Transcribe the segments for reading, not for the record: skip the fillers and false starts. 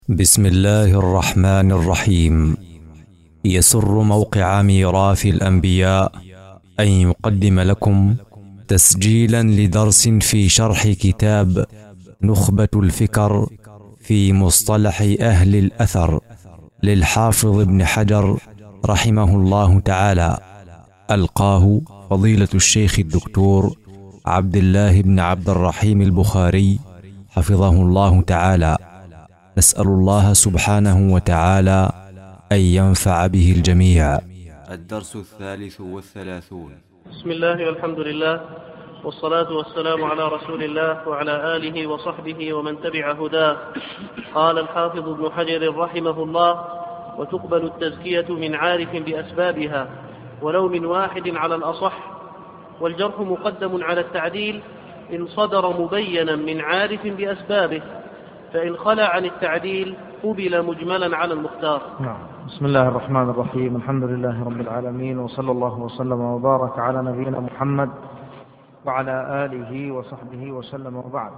بسم الله الرحمن الرحيم. يسر موقع ميراث الأنبياء أن يقدم لكم تسجيلا لدرس في شرح كتاب نخبة الفكر في مصطلح أهل الأثر للحافظ ابن حجر رحمه الله تعالى، ألقاه فضيلة الشيخ الدكتور عبد الله بن عبد الرحيم البخاري حفظه الله تعالى. نسأل الله سبحانه وتعالى أن ينفع به الجميع. الدرس 33. بسم الله والحمد لله والصلاة والسلام على رسول الله وعلى آله وصحبه ومن تبع هداه. قال الحافظ ابن حجر رحمه الله: وتقبل التزكية من عارف بأسبابها ولو من واحد على الأصح، والجرح مقدم على التعديل إن صدر مبينا من عارف بأسبابه، فإن خلى عن التعديل قبل مجملا على المختار. بسم الله الرحمن الرحيم. الحمد لله رب العالمين، وصلى الله وسلم وبارك على نبينا محمد وعلى آله وصحبه وسلم، وبعد.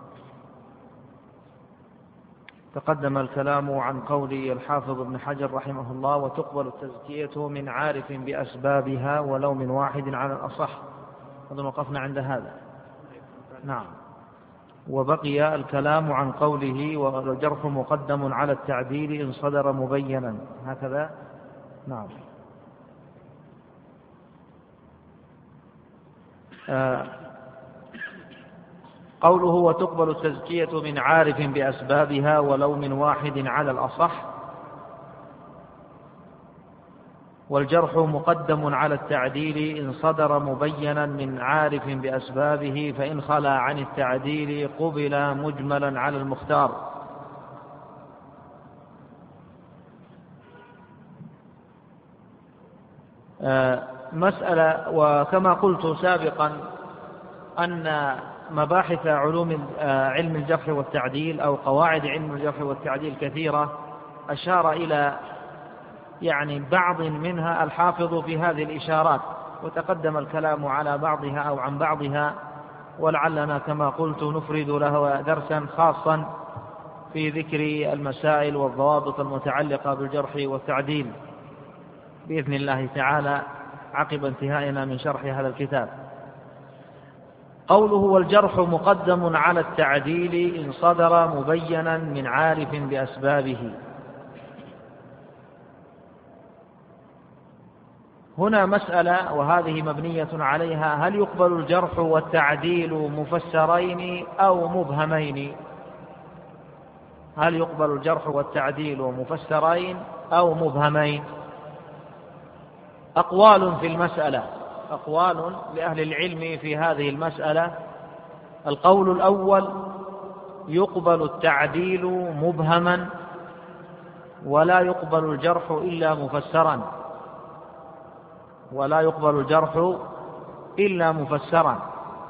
تقدم الكلام عن قول الحافظ ابن حجر رحمه الله: وتقبل التزكية من عارف بأسبابها ولو من واحد على الأصح. قد وقفنا عند هذا. نعم. وبقي الكلام عن قوله: والجرح مقدم على التعديل إن صدر مبينا، هكذا. نعم. قوله: وتقبل التزكية من عارف بأسبابها ولو من واحد على الأصح، والجرح مقدم على التعديل إن صدر مبينا من عارف بأسبابه، فإن خلا عن التعديل قبل مجملا على المختار. مسألة، وكما قلت سابقا أن مباحث علم الجرح والتعديل أو قواعد علم الجرح والتعديل كثيرة، أشار إلى بعض منها الحافظ في هذه الإشارات، وتقدم الكلام على بعضها أو عن بعضها، ولعلنا كما قلت نفرد له درسا خاصا في ذكر المسائل والضوابط المتعلقة بالجرح والتعديل بإذن الله تعالى عقب انتهائنا من شرح هذا الكتاب. قوله: والجرح مقدم على التعديل إن صدر مبينا من عارف بأسبابه. هنا مسألة، وهذه مبنية عليها: هل يقبل الجرح والتعديل مفسرين أو مبهمين؟ هل يقبل الجرح والتعديل مفسرين أو مبهمين؟ أقوال في المسألة، أقوال لأهل العلم في هذه المسألة. القول الأول: يقبل التعديل مبهما ولا يقبل الجرح إلا مفسرا، ولا يقبل الجرح إلا مفسرا.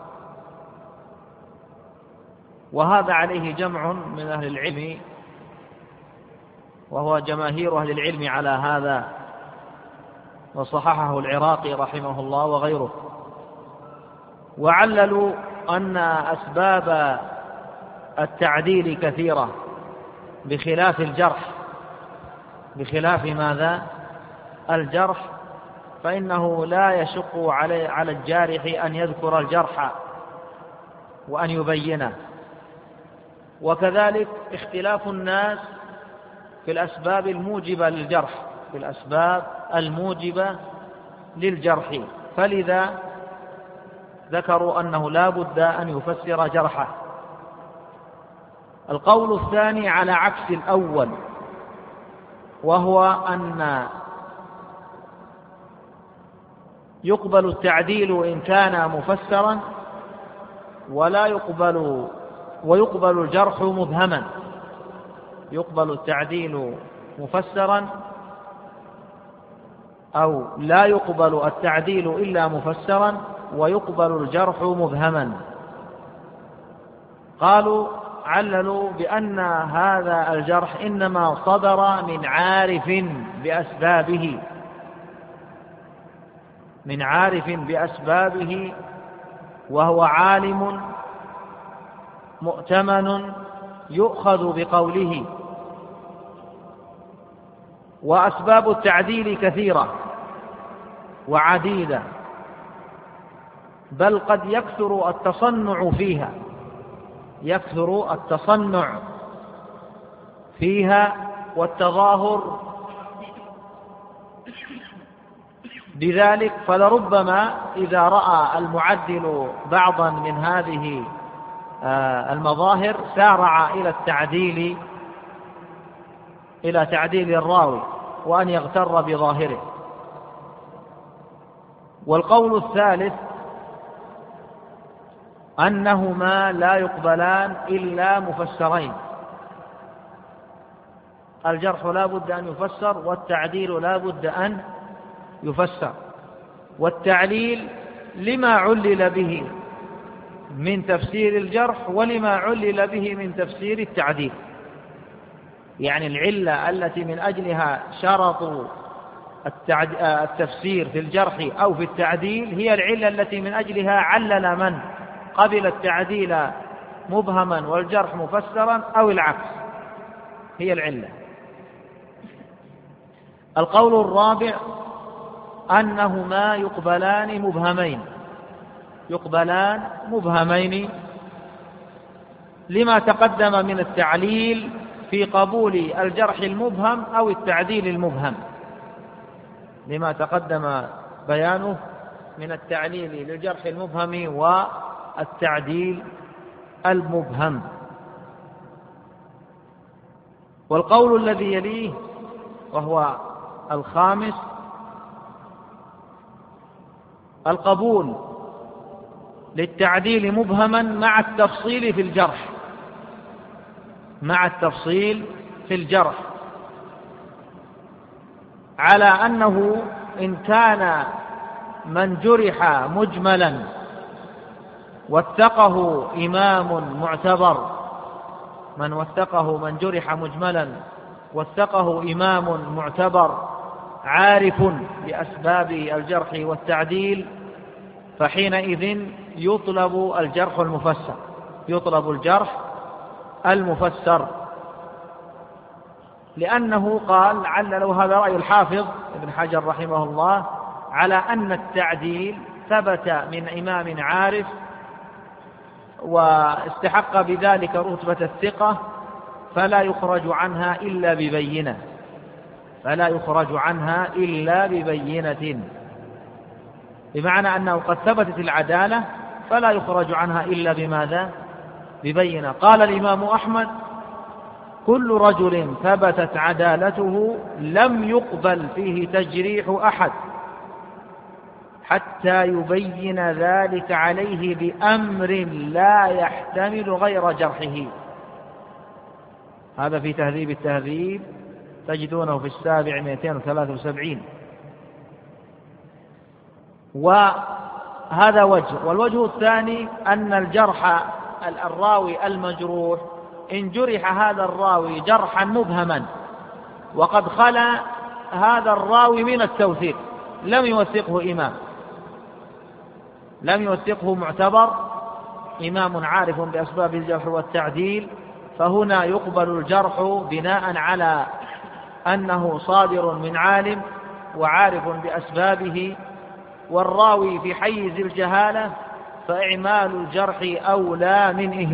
وهذا عليه جمع من أهل العلم، وهو جماهير أهل العلم على هذا، وصححه العراقي رحمه الله وغيره. وعللوا أن أسباب التعديل كثيرة بخلاف الجرح، بخلاف ماذا؟ الجرح، فإنه لا يشق على الجارح أن يذكر الجرح وأن يبينه. وكذلك اختلاف الناس في الأسباب الموجبة للجرح، في الأسباب الموجبة للجرح، فلذا ذكروا أنه لا بد أن يفسر جرحه. القول الثاني على عكس الأول، وهو أن يقبل التعديل إن كان مفسرا ويقبل الجرح مبهما. يقبل التعديل مفسرا، أو لا يقبل التعديل إلا مفسرا، ويقبل الجرح مبهما. قالوا، عللوا بأن هذا الجرح إنما صدر من عارف بأسبابه، من عارف بأسبابه، وهو عالم مؤتمن يؤخذ بقوله، وأسباب التعديل كثيرة وعديدة، بل قد يكثر التصنع فيها، يكثر التصنع فيها والتظاهر بذلك. فلربما إذا رأى المعدل بعضا من هذه المظاهر سارع إلى تعديل الراوي وأن يغتر بظاهره. والقول الثالث أنهما لا يقبلان إلا مفسرين، الجرح لا بد أن يفسر والتعديل لا بد أن يفسر. والتعليل لما علل به من تفسير الجرح ولما علل به من تفسير التعديل، يعني العلة التي من أجلها شرطوا التفسير في الجرح أو في التعديل هي العلة التي من أجلها علل من قبل التعديل مبهما والجرح مفسرا أو العكس، هي العلة. القول الرابع أنهما يقبلان مبهمين لما تقدم من التعليل في قبول الجرح المبهم أو التعديل المبهم، لما تقدم بيانه من التعليل للجرح المبهم والتعديل المبهم. والقول الذي يليه وهو الخامس القبول للتعديل مبهما مع التفصيل في الجرح، على أنه إن كان من جرح مجملا وثقه إمام معتبر، من جرح مجملا وثقه إمام معتبر عارف بأسباب الجرح والتعديل، فحينئذ يطلب الجرح المفسر، لأنه قال علّلوا هذا رأي الحافظ ابن حجر رحمه الله على أن التعديل ثبت من إمام عارف واستحق بذلك رتبة الثقة فلا يخرج عنها إلا ببينة، بمعنى أنه قد ثبتت العدالة فلا يخرج عنها إلا بماذا؟ ببينة. قال الإمام أحمد كل رجل ثبتت عدالته لم يقبل فيه تجريح أحد حتى يبين ذلك عليه بأمر لا يحتمل غير جرحه. هذا في تهذيب التهذيب، تجدونه في السابع 273. وهذا وجه. والوجه الثاني أن الجرح الراوي المجروح إن جرح هذا الراوي جرحا مبهما وقد خلا هذا الراوي من التوثيق، لم يوثقه معتبر إمام عارف بأسباب الجرح والتعديل، فهنا يقبل الجرح بناء على أنه صادر من عالم وعارف بأسبابه، والراوي في حيز الجهالة فإعمال الجرح أولى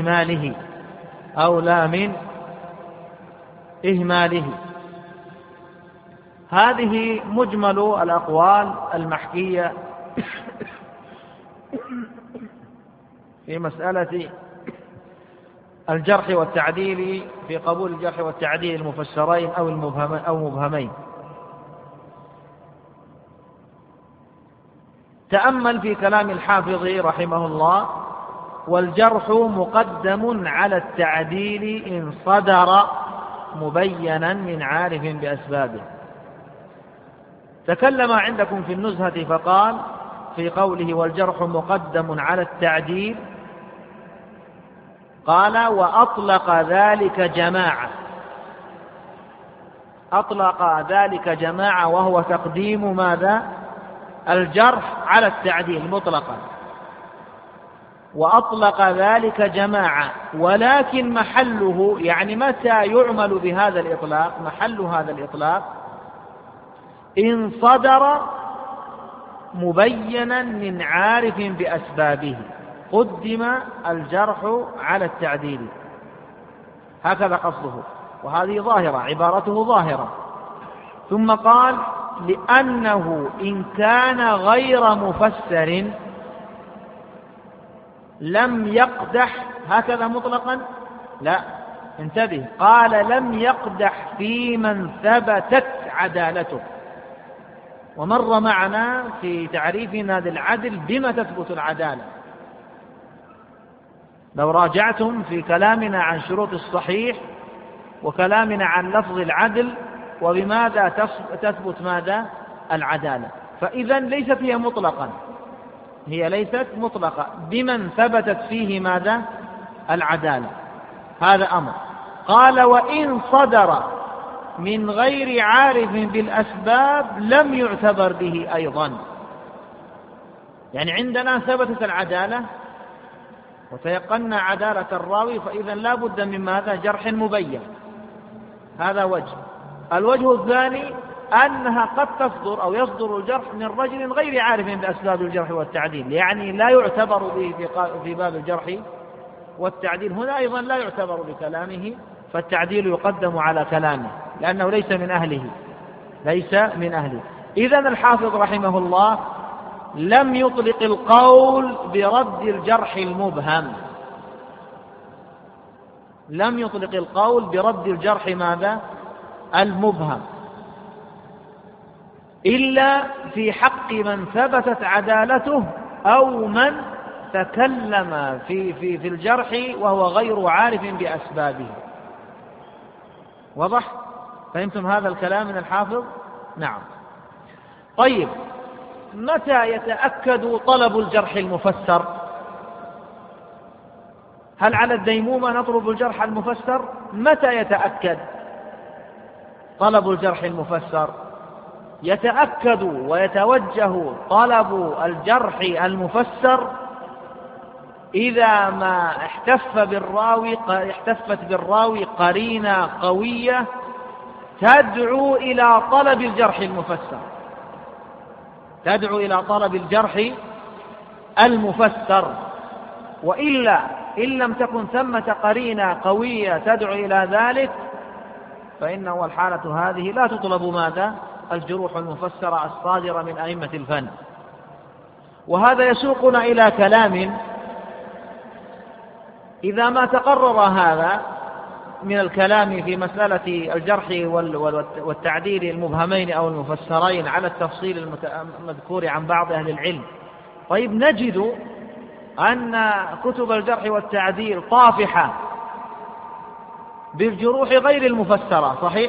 من إهماله. هذه مجمل الأقوال المحكية في مسألة الجرح والتعديل، في قبول الجرح والتعديل المفسرين أو مبهمين. تأمل في كلام الحافظ رحمه الله: والجرح مقدم على التعديل إن صدر مبينا من عارف بأسبابه. تكلم عندكم في النزهة فقال في قوله والجرح مقدم على التعديل، قال وأطلق ذلك جماعة، وهو تقديم ماذا؟ الجرح على التعديل مطلقا. وأطلق ذلك جماعة، ولكن محله، يعني متى يعمل بهذا الإطلاق، محل هذا الإطلاق إن صدر مبينا من عارف بأسبابه قدم الجرح على التعديل. هكذا قصده، وهذه ظاهرة، عبارته ظاهرة. ثم قال: لأنه إن كان غير مفسر لم يقدح. هكذا مطلقا؟ لا، انتبه، قال: لم يقدح في من ثبتت عدالته. ومر معنا في تعريفنا للعدل بما تثبت العدالة. لو راجعتم في كلامنا عن شروط الصحيح وكلامنا عن لفظ العدل وبماذا تثبت ماذا؟ العدالة. فإذا ليست هي مطلقا، هي ليست مطلقة، بمن ثبتت فيه ماذا؟ العدالة. هذا أمر. قال: وإن صدر من غير عارف بالأسباب لم يعتبر به أيضا. يعني عندنا ثبتت العدالة وتيقنا عدالة الراوي، فإذا لا بد من ماذا؟ جرح مبين. هذا وجه. الوجه الثاني أنها قد تصدر أو يصدر الجرح من رجل غير عارف بأسباب الجرح والتعديل، يعني لا يعتبر به في باب الجرح والتعديل. هنا أيضا لا يعتبر بكلامه، فالتعديل يقدم على كلامه لأنه ليس من أهله، ليس من أهله. إذن الحافظ رحمه الله لم يطلق القول برد الجرح المبهم، لم يطلق القول برد الجرح ماذا؟ المبهم، إلا في حق من ثبتت عدالته أو من تكلم في الجرح وهو غير عارف بأسبابه. واضح؟ فهمتم هذا الكلام من الحافظ؟ نعم. طيب، متى يتأكد طلب الجرح المفسر؟ هل على الديمومة نطلب الجرح المفسر؟ متى يتأكد طلب الجرح المفسر؟ يتأكد ويتوجه طلب الجرح المفسر إذا ما احتفت بالراوي قرينة قوية تدعو إلى طلب الجرح المفسر، تدعو إلى طلب الجرح المفسر. وإلا إن لم تكن ثمة قرينة قوية تدعو إلى ذلك فإنه الحالة هذه لا تطلب ماذا؟ الجروح المفسرة الصادرة من أئمة الفن. وهذا يسوقنا إلى كلام: إذا ما تقرر هذا من الكلام في مسألة الجرح والتعديل المبهمين أو المفسرين على التفصيل المذكور عن بعض أهل العلم، طيب نجد أن كتب الجرح والتعديل طافحة بالجروح غير المفسرة، صحيح؟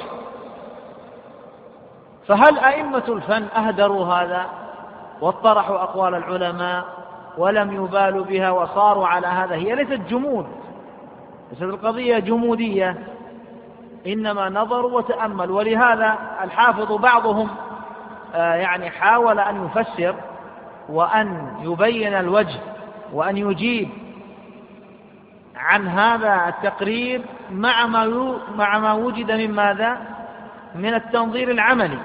فهل أئمة الفن أهدروا هذا واطرحوا أقوال العلماء ولم يبالوا بها وصاروا على هذا؟ هي ليست جمود، ليست القضية جمودية، إنما نظروا وتأملوا. ولهذا الحافظ بعضهم يعني حاول أن يفسر وأن يبين الوجه وأن يجيب عن هذا التقرير مع ما وجد من ماذا؟ من التنظير العملي.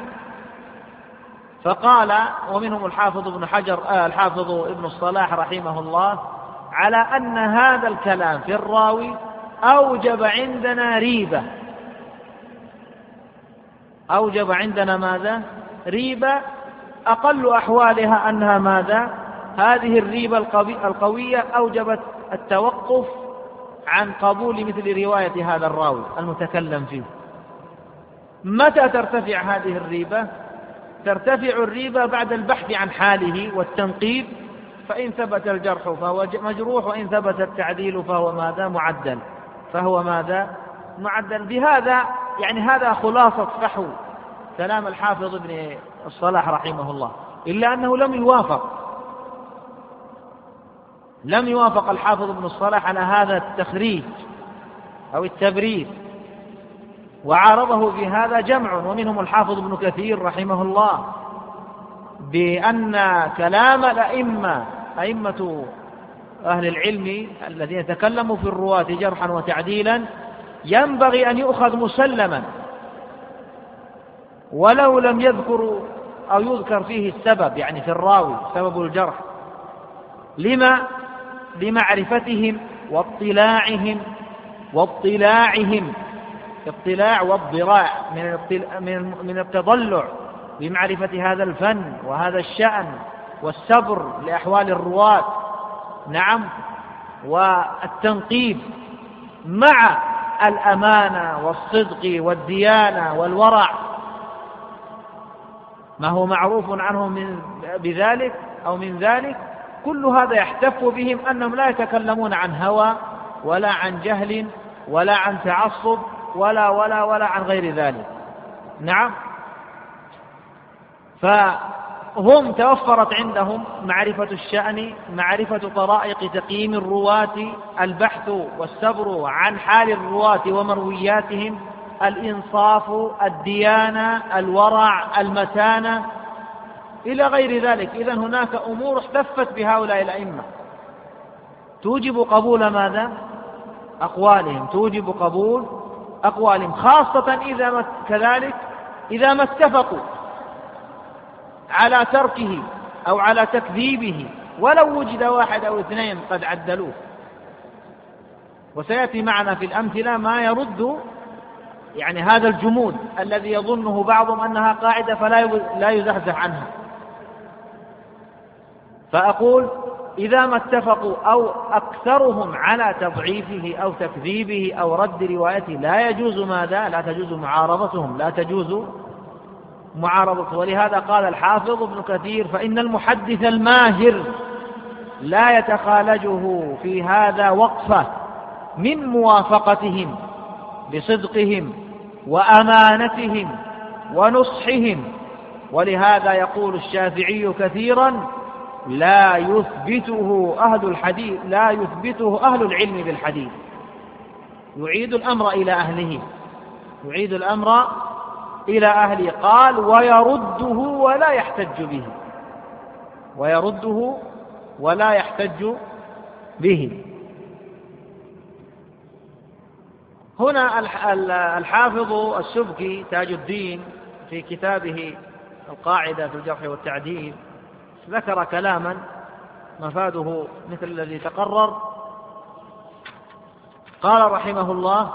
فقال، ومنهم الحافظ ابن حجر الحافظ ابن الصلاح رحمه الله، على أن هذا الكلام في الراوي أوجب عندنا ريبة، أوجب عندنا ماذا؟ ريبة أقل أحوالها أنها ماذا؟ هذه الريبة القوية أوجبت التوقف عن قبول مثل رواية هذا الراوي المتكلم فيه. متى ترتفع هذه الريبة؟ ترتفع الريبة بعد البحث عن حاله والتنقيب، فإن ثبت الجرح فهو مجروح، وإن ثبت التعديل فهو ماذا؟ معدل، فهو ماذا؟ معدل. بهذا يعني هذا خلاصة فحو كلام الحافظ ابن الصلاح رحمه الله، إلا أنه لم يوافق الحافظ ابن الصلاح على هذا التخريج أو التبرير، وعارضه بهذا جمع، ومنهم الحافظ ابن كثير رحمه الله، بأن كلام الأئمة أئمة أهل العلم الذين تكلموا في الرواة جرحا وتعديلا ينبغي أن يؤخذ مسلما، ولو لم يذكروا أو يذكر فيه السبب، يعني في الراوي سبب الجرح، لمعرفتهم واطلاعهم اطلاع واضراع من التضلع بمعرفة هذا الفن وهذا الشأن والصبر لأحوال الرواة، نعم، والتنقيب مع الأمانة والصدق والديانة والورع، ما هو معروف عنهم بذلك أو من ذلك. كل هذا يحتف بهم أنهم لا يتكلمون عن هوى ولا عن جهل ولا عن تعصب ولا عن غير ذلك، نعم. فهم توفرت عندهم معرفة الشأن، معرفة طرائق تقييم الرواة، البحث والصبر عن حال الرواة ومروياتهم، الإنصاف، الديانة، الورع، المتانة، إلى غير ذلك. إذن هناك أمور احتفت بهؤلاء الأئمة توجب قبول ماذا؟ أقوالهم، توجب قبول أقوالهم، خاصة إذا ما اتفقوا على تركه أو على تكذيبه، ولو وجد واحد أو اثنين قد عدلوه. وسيأتي معنا في الأمثلة ما يرد يعني هذا الجمود الذي يظنه بعضهم أنها قاعدة فلا يزحزح عنها. فأقول إذا ما اتفقوا أو أكثرهم على تضعيفه أو تكذيبه أو رد روايته لا يجوز ماذا؟ لا تجوز معارضتهم، لا تجوز معارضته. ولهذا قال الحافظ ابن كثير: فإن المحدث الماهر لا يتخالجه في هذا وقفة من موافقتهم بصدقهم وأمانتهم ونصحهم. ولهذا يقول الشافعي كثيرا: لا يثبته أهل العلم بالحديث. يعيد الأمر إلى أهله، قال: ويرده ولا يحتج به. هنا الحافظ السبكي تاج الدين في كتابه القاعدة في الجرح والتعديل ذكر كلاما مفاده مثل الذي تقرر. قال رحمه الله: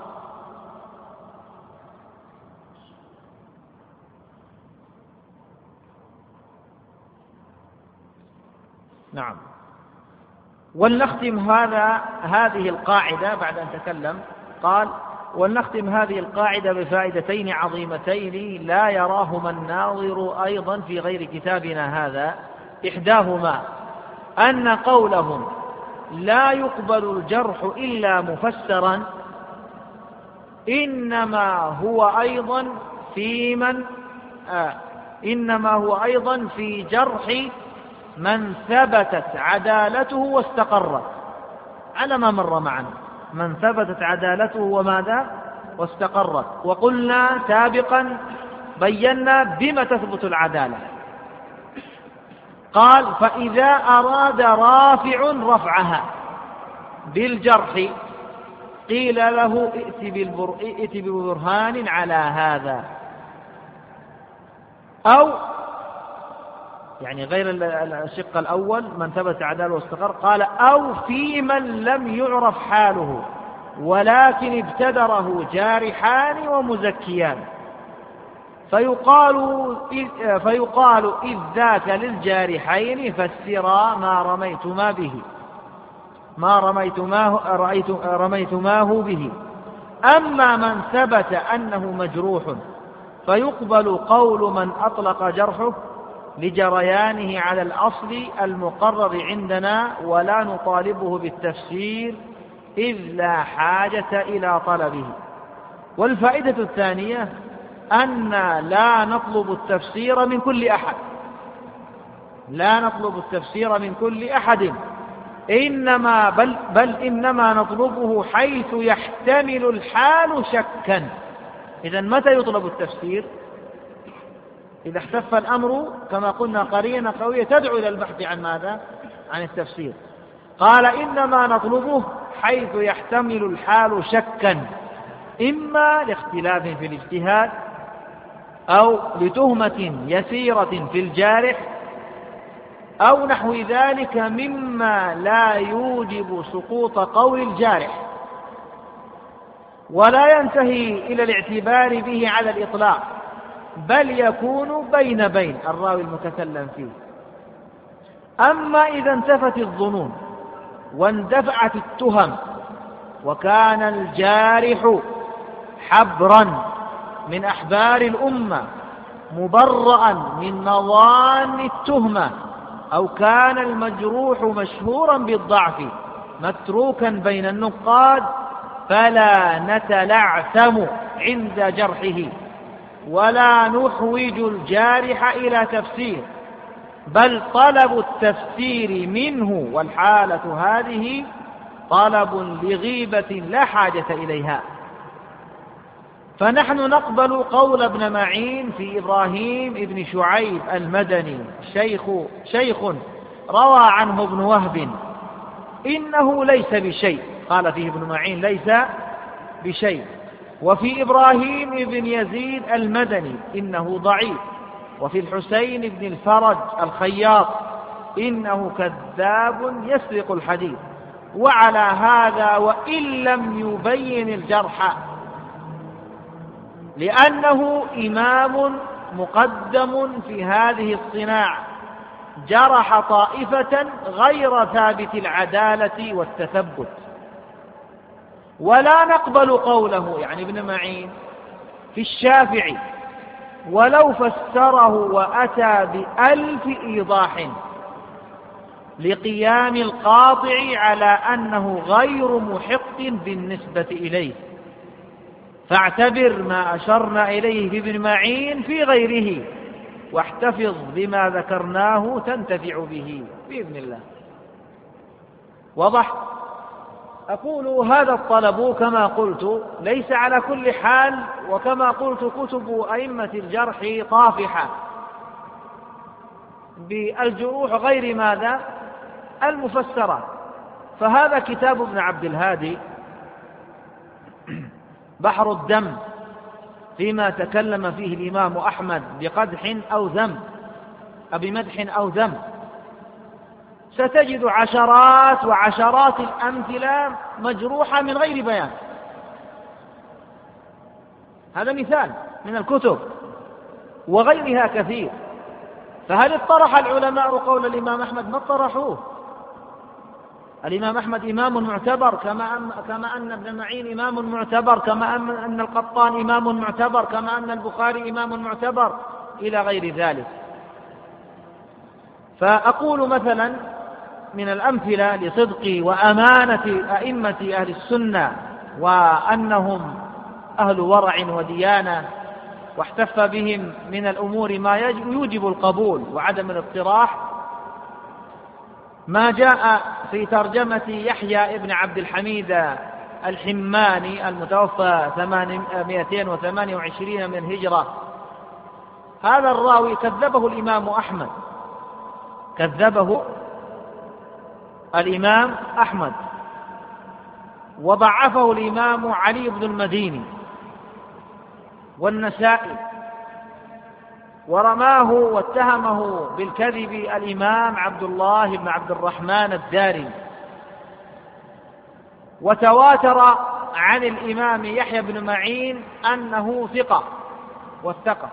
نعم، ولنختم هذه القاعدة بعد أن تكلم. قال: ولنختم هذه القاعدة بفائدتين عظيمتين لا يراهما الناظر أيضا في غير كتابنا هذا. إحداهما أن قولهم لا يقبل الجرح إلا مفسرا إنما هو أيضا في جرح من ثبتت عدالته واستقرت، على ما مر معنا، من ثبتت عدالته وماذا؟ واستقرت. وقلنا سابقا بينا بما تثبت العدالة. قال: فإذا أراد رافع رفعها بالجرح قيل له ائت ببرهان على هذا، أو يعني غير الشق الأول من ثبت عداله واستقر، قال: أو في من لم يعرف حاله ولكن ابتدره جارحان ومزكيان، فيقال إذ ذاك للجارحين فسرا ما رميتماه به. أما من ثبت أنه مجروح فيقبل قول من أطلق جرحه لجريانه على الأصل المقرر عندنا، ولا نطالبه بالتفسير إذ لا حاجة إلى طلبه. والفائدة الثانية أن لا نطلب التفسير من كل أحد، بل إنما نطلبه حيث يحتمل الحال شكا. إذن متى يطلب التفسير؟ إذا احتف الأمر كما قلنا قرينة قوية تدعو إلى البحث عن ماذا؟ عن التفسير. قال: إنما نطلبه حيث يحتمل الحال شكا، إما لاختلاف في الاجتهاد أو لتهمة يسيرة في الجارح أو نحو ذلك مما لا يوجب سقوط قول الجارح، ولا ينتهي إلى الاعتبار به على الإطلاق، بل يكون بين الراوي المتكلم فيه. أما إذا انتفت الظنون واندفعت التهم وكان الجارح حبرا من أحبار الأمة مبرأ من مظان التهمة، أو كان المجروح مشهورا بالضعف متروكا بين النقاد، فلا نتلعثم عند جرحه ولا نحوج الجارح إلى تفسير، بل طلب التفسير منه والحالة هذه طلب لغيبة لا حاجة إليها. فنحن نقبل قول ابن معين في إبراهيم ابن شعيب المدني شيخ روى عنه ابن وهب إنه ليس بشيء، قال فيه ابن معين ليس بشيء. وفي إبراهيم ابن يزيد المدني إنه ضعيف. وفي الحسين بن الفرج الخياط إنه كذاب يسرق الحديث. وعلى هذا وإن لم يبين الجرح، لأنه إمام مقدم في هذه الصناعة جرح طائفة غير ثابت العدالة والتثبت، ولا نقبل قوله يعني ابن معين في الشافعي ولو فسره وأتى بألف إيضاح لقيام القاطع على أنه غير محق بالنسبة إليه. فاعتبر ما أشرنا إليه في ابن معين في غيره، واحتفظ بما ذكرناه تنتفع به بإذن الله. وضح. أقول هذا الطلب كما قلت ليس على كل حال، وكما قلت كتب أئمة الجرح طافحة بالجروح غير ماذا المفسرة. فهذا كتاب ابن عبد الهادي بحر الدم فيما تكلم فيه الإمام أحمد بقدح أو ذم بمدح أو ذم. ستجد عشرات وعشرات الأمثلة مجروحة من غير بيان. هذا مثال من الكتب وغيرها كثير. فهل اطرح العلماء قول الإمام أحمد؟ ما اطرحوه. الإمام أحمد إمام معتبر كما أن ابن معين إمام معتبر، كما أن القطان إمام معتبر، كما أن البخاري إمام معتبر، إلى غير ذلك. فأقول مثلا من الأمثلة لصدق وأمانة أئمة أهل السنة وأنهم أهل ورع وديانة، واحتف بهم من الأمور ما يوجب القبول وعدم الاقتراح، ما جاء في ترجمة يحيى ابن عبد الحميد الحماني المتوفى 228 من الهجرة. هذا الراوي كذبه الإمام أحمد، كذبه الإمام أحمد، وضعفه الإمام علي بن المديني والنسائي، ورماه واتهمه بالكذب الإمام عبد الله بن عبد الرحمن الدارمي. وتواتر عن الإمام يحيى بن معين أنه ثقة، والثقة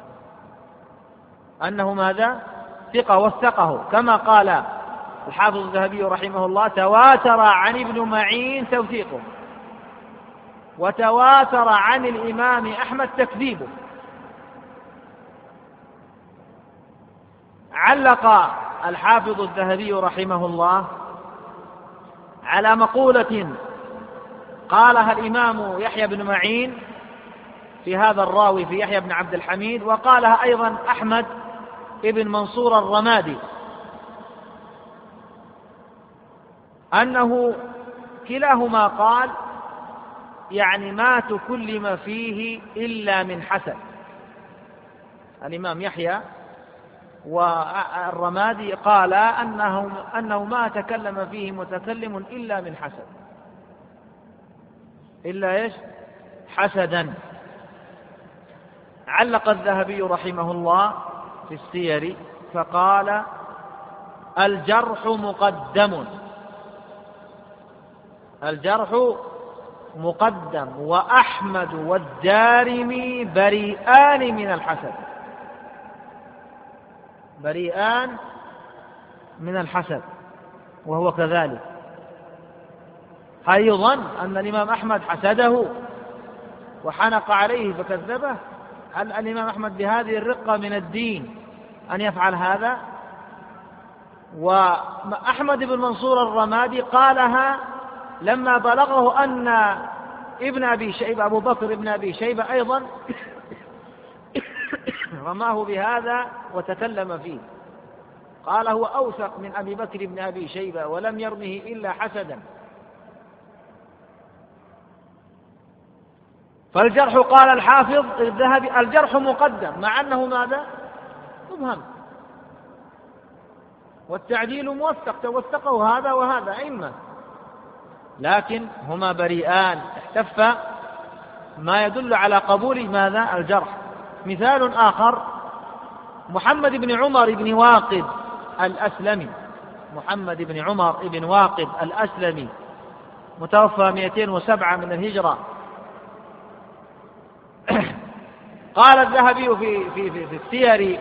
أنه ماذا؟ ثقة، وثقه كما قال الحافظ الذهبي رحمه الله: تواتر عن ابن معين توثيقه، وتواتر عن الإمام أحمد تكذيبه. علق الحافظ الذهبي رحمه الله على مقولة قالها الإمام يحيى بن معين في هذا الراوي في يحيى بن عبد الحميد، وقالها أيضا أحمد ابن منصور الرمادي، أنه كلاهما قال يعني ما تكلم فيه إلا من حسد. الإمام يحيى والرمادي قال أنه ما تكلم فيه متكلم إلا من حسد، إلا إيش؟ حسدا. علق الذهبي رحمه الله في السير فقال: الجرح مقدم، الجرح مقدم، وأحمد والدارمي بريئان من الحسد، بريئان من الحسد، وهو كذلك. هل يظن أن الإمام أحمد حسده وحنق عليه فكذبه؟ هل الإمام أحمد بهذه الرقة من الدين أن يفعل هذا؟ وأحمد بن منصور الرمادي قالها لما بلغه أن ابن أبي شيبة أبو بكر ابن أبي شيبة أيضا رماه بهذا وتكلم فيه، قال: هو أوثق من أبي بكر ابن أبي شيبة ولم يرمه إلا حسدا. فالجرح، قال الحافظ الذهبي: الجرح مقدم، مع أنه ماذا؟ مبهم. والتعديل موثق، توثقه هذا وهذا أئمة، لكن هما بريئان، احتف ما يدل على قبول ماذا؟ الجرح. مثال آخر: محمد بن عمر بن واقد الأسلمي، محمد بن عمر بن واقد الأسلمي متوفى 207 من الهجرة. قال الذهبي في السير: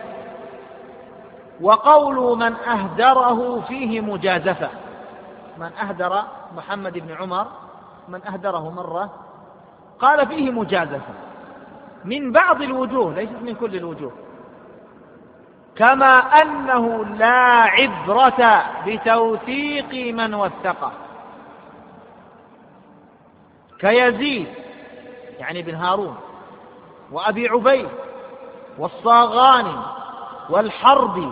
وقول من أهدره فيه مجازفة. من أهدر محمد بن عمر، من أهدره مرة، قال فيه مجازفة من بعض الوجوه، ليست من كل الوجوه، كما أنه لا عبرة بتوثيق من وثقه، كيزيد يعني بن هارون، وأبي عبيد، والصاغاني، والحربي،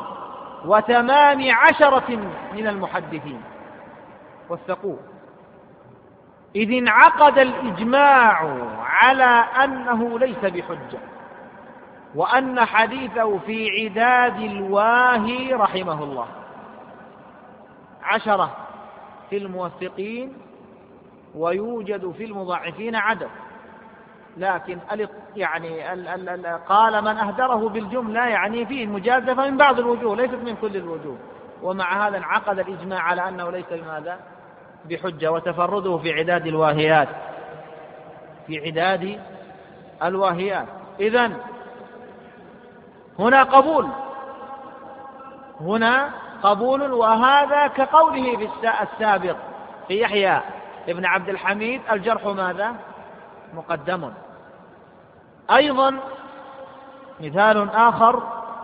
و18 من المحدثين وثقوه، إذ انعقد الإجماع على أنه ليس بحجة، وأن حديثه في عداد الواهي رحمه الله. 10 في الموثقين، ويوجد في المضاعفين عدد، لكن يعني قال من أهدره بالجملة يعني فيه المجازفة من بعض الوجوه، ليست من كل الوجوه، ومع هذا انعقد الإجماع على أنه ليس بماذا؟ بحجة، وتفرده في عداد الواهيات، في عداد الواهيات. إذن هنا قبول، هنا قبول، وهذا كقوله في السابق في يحيى ابن عبد الحميد: الجرح ماذا؟ مقدم. أيضا مثال آخر: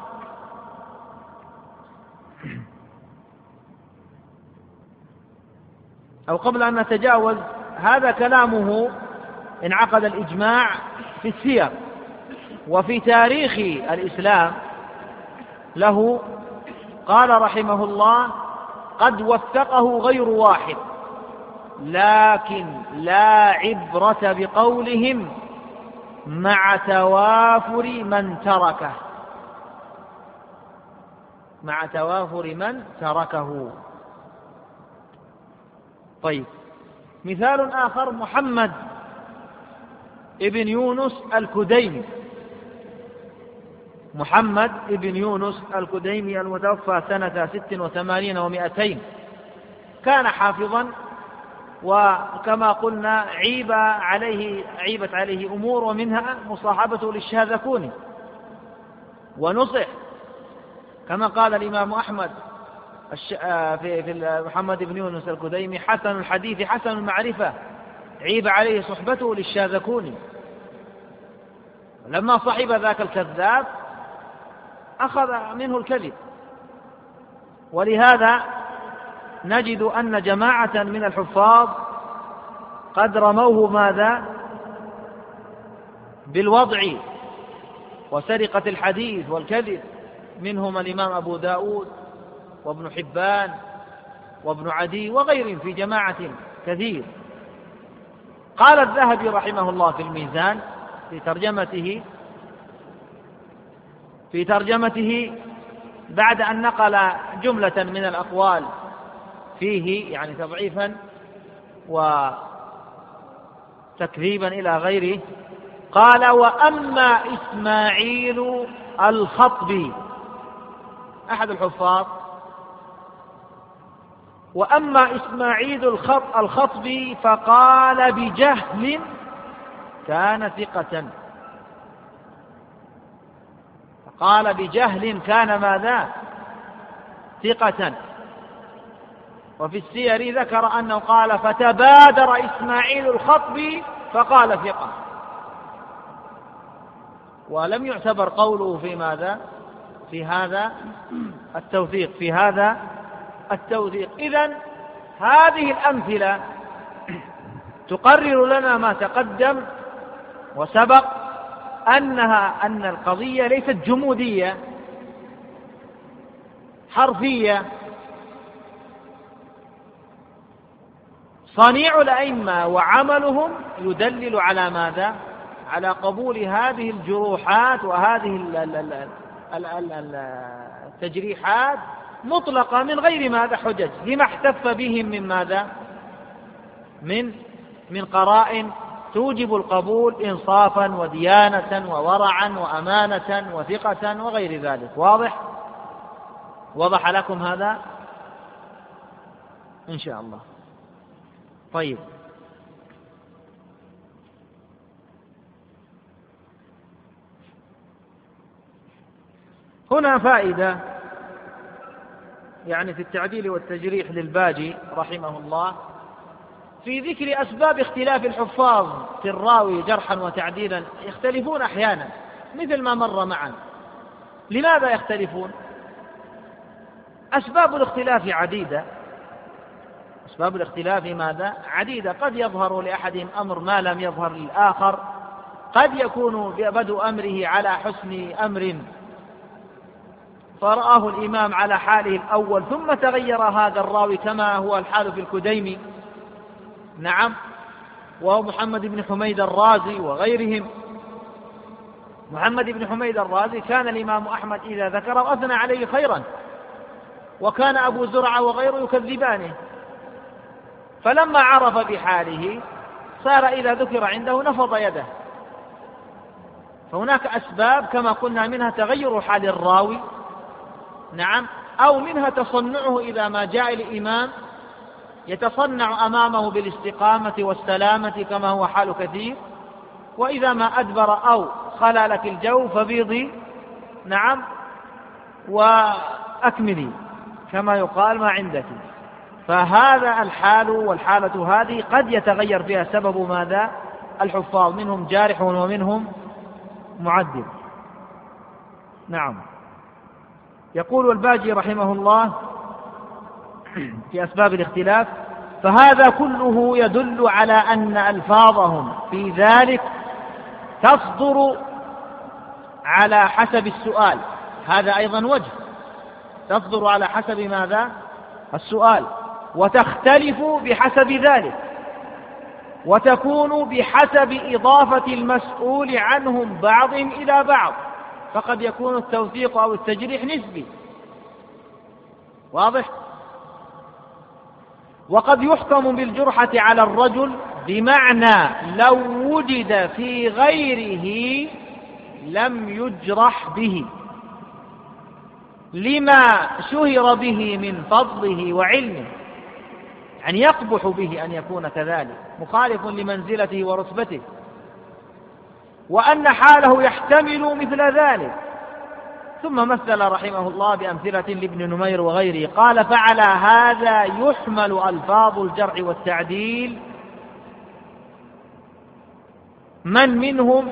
أو قبل أن نتجاوز، هذا كلامه انعقد الإجماع في السير، وفي تاريخ الإسلام له قال رحمه الله: قد وثقه غير واحد، لكن لا عبرة بقولهم مع توافر من تركه، مع توافر من تركه. طيب، مثال آخر: محمد ابن يونس الكديمي، محمد ابن يونس الكديمي المتوفى سنة 86 و200، كان حافظا، وكما قلنا عيبت عليه أمور، ومنها مصاحبته للشاذكوني، ونصح كما قال الإمام أحمد في محمد بن يونس الكديمي: حسن الحديث حسن المعرفة، عيب عليه صحبته للشاذكوني. لما صحب ذاك الكذاب أخذ منه الكذب، ولهذا نجد أن جماعة من الحفاظ قد رموه ماذا؟ بالوضع وسرقة الحديث والكذب، منهم الإمام أبو داود وابن حبان وابن عدي وغيرهم، في جماعة كثير. قال الذهبي رحمه الله في الميزان في ترجمته بعد أن نقل جملة من الأقوال فيه، يعني تضعيفا وتكذيبا إلى غيره، قال: وأما إسماعيل الخطبي، أحد الحفاظ، وأما إسماعيل الخطبي فقال بجهل كان ثقة. فقال بجهل كان ماذا؟ ثقة. وفي السير ذكر أنه قال: فتبادر إسماعيل الخطبي فقال ثقة. ولم يعتبر قوله في ماذا؟ في هذا التوثيق، في هذا التوثيق. إذن هذه الأمثلة تقرر لنا ما تقدم وسبق، أن القضية ليست جمودية حرفية. صنيع الأئمة وعملهم يدلل على ماذا؟ على قبول هذه الجروحات وهذه التجريحات مطلقة من غير ماذا؟ حجج، لما احتف بهم من ماذا؟ من قرائن توجب القبول إنصافا وديانة وورعا وأمانة وثقة وغير ذلك. واضح؟ وضح لكم هذا إن شاء الله. طيب، هنا فائدة يعني في التعديل والتجريح للباجي رحمه الله في ذكر أسباب اختلاف الحفاظ في الراوي جرحا وتعديلا. يختلفون أحيانا مثل ما مر معنا. لماذا يختلفون؟ أسباب الاختلاف عديدة. أسباب الاختلاف ماذا؟ عديدة. قد يظهر لأحدهم أمر ما لم يظهر للآخر، قد يكون بدء أمره على حسن أمر فرآه الإمام على حاله الأول ثم تغير هذا الراوي، كما هو الحال في الكديمي، نعم، وهو محمد بن حميد الرازي وغيرهم. محمد بن حميد الرازي كان الإمام أحمد إذا ذكره أثنى عليه خيرا، وكان أبو زرعة وغيره يكذبانه، فلما عرف بحاله صار إذا ذكر عنده نفض يده. فهناك أسباب كما قلنا، منها تغير حال الراوي، نعم، أو منها تصنعه إذا ما جاء الإمام يتصنع أمامه بالاستقامة والسلامة كما هو حال كثير، وإذا ما أدبر أو خلى لك الجو فبيضي، نعم، وأكملي كما يقال ما عندك. فهذا الحال والحالة هذه قد يتغير فيها سبب ماذا؟ الحفاظ، منهم جارح ومنهم معدل. نعم. يقول الباجي رحمه الله في أسباب الاختلاف: فهذا كله يدل على أن ألفاظهم في ذلك تصدر على حسب السؤال. هذا أيضا وجه، تصدر على حسب ماذا؟ السؤال، وتختلف بحسب ذلك، وتكون بحسب إضافة المسؤول عنهم بعضهم إلى بعض، فقد يكون التوثيق أو التجريح نسبي. واضح؟ وقد يحكم بالجرحة على الرجل بمعنى لو وجد في غيره لم يجرح به، لما شهر به من فضله وعلمه، يعني يقبح به أن يكون كذلك، مخالف لمنزلته ورتبته، وأن حاله يحتمل مثل ذلك. ثم مثل رحمه الله بأمثلة لابن نمير وغيره، قال: فعلى هذا يحمل ألفاظ الجرح والتعديل من منهم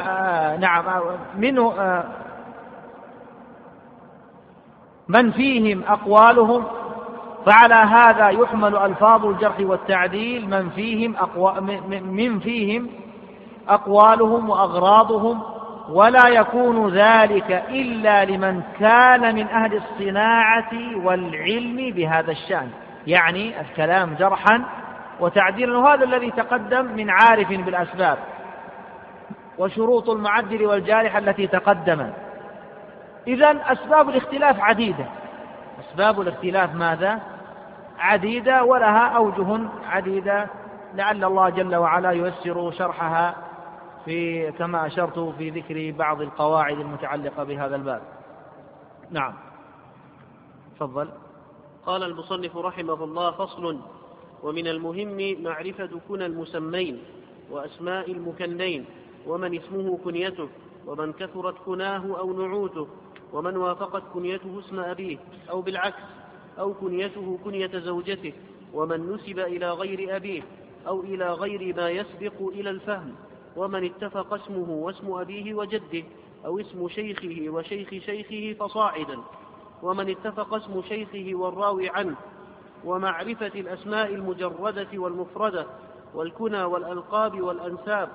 من فيهم أقوالهم. فعلى هذا يحمل ألفاظ الجرح والتعديل من فيهم أقوالهم وأغراضهم، ولا يكون ذلك إلا لمن كان من أهل الصناعة والعلم بهذا الشأن، يعني الكلام جرحا وتعديلا. وهذا الذي تقدم من عارف بالأسباب وشروط المعدل والجارح التي تقدم. إذن أسباب الاختلاف عديدة، أسباب الاختلاف ماذا؟ عديدة، ولها أوجه عديدة، لعل الله جل وعلا ييسر شرحها كما أشرت في ذكر بعض القواعد المتعلقة بهذا الباب. نعم، تفضل. قال المصنف رحمه الله: فصل: ومن المهم معرفة كنى المسمين وأسماء المكنين، ومن اسمه كنيته، ومن كثرت كناه أو نعوته، ومن وافقت كنيته اسم أبيه أو بالعكس، أو كنيته كنية زوجته، ومن نسب إلى غير أبيه أو إلى غير ما يسبق إلى الفهم، ومن اتفق اسمه واسم أبيه وجده، أو اسم شيخه وشيخ شيخه فصاعدا، ومن اتفق اسم شيخه والراوي عنه، ومعرفة الأسماء المجردة والمفردة والكنى والألقاب والأنساب،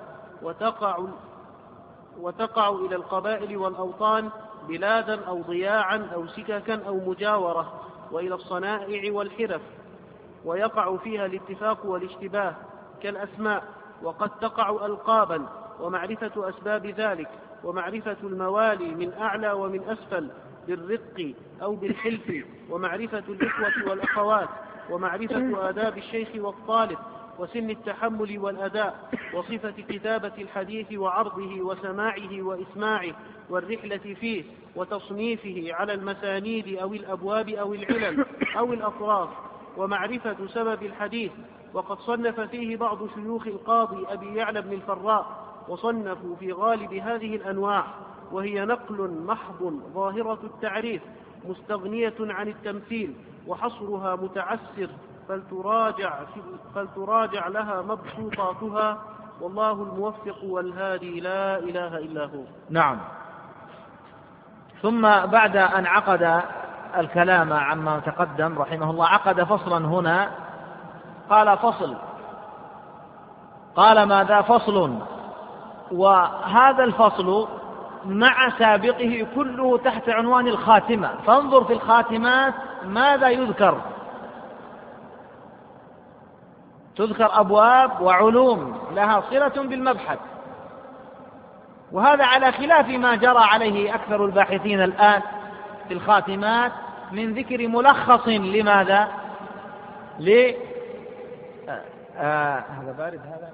وتقع إلى القبائل والأوطان بلادا أو ضياعا أو سككا أو مجاورة، وإلى الصنائع والحرف، ويقع فيها الاتفاق والاشتباه كالأسماء، وقد تقع ألقابا، ومعرفة أسباب ذلك، ومعرفة الموالي من أعلى ومن أسفل بالرق أو بالحلف، ومعرفة الإخوة والأخوات، ومعرفة آداب الشيخ والطالب، وسن التحمل والأداء، وصفة كتابة الحديث وعرضه وسماعه وإسماعه، والرحلة فيه، وتصنيفه على المسانيد أو الأبواب أو العلل أو الأطراف، ومعرفة سبب الحديث. وقد صنف فيه بعض شيوخ القاضي أبي يعلى بن الفراء، وصنفوا في غالب هذه الأنواع، وهي نقل محض ظاهرة التعريف مستغنية عن التمثيل، وحصرها متعسر، فلتراجع لها مبسوطاتها، والله الموفق والهادي، لا إله إلا هو. نعم. ثم بعد أن عقد الكلام عما تقدم رحمه الله، عقد فصلا هنا، قال فصل، قال ماذا؟ فصل. وهذا الفصل مع سابقه كله تحت عنوان الخاتمة. فانظر في الخاتمات ماذا يذكر. تذكر أبواب وعلوم لها صلة بالمبحث، وهذا على خلاف ما جرى عليه أكثر الباحثين الآن في الخاتمات من ذكر ملخص لماذا؟ هذا بارد، هذا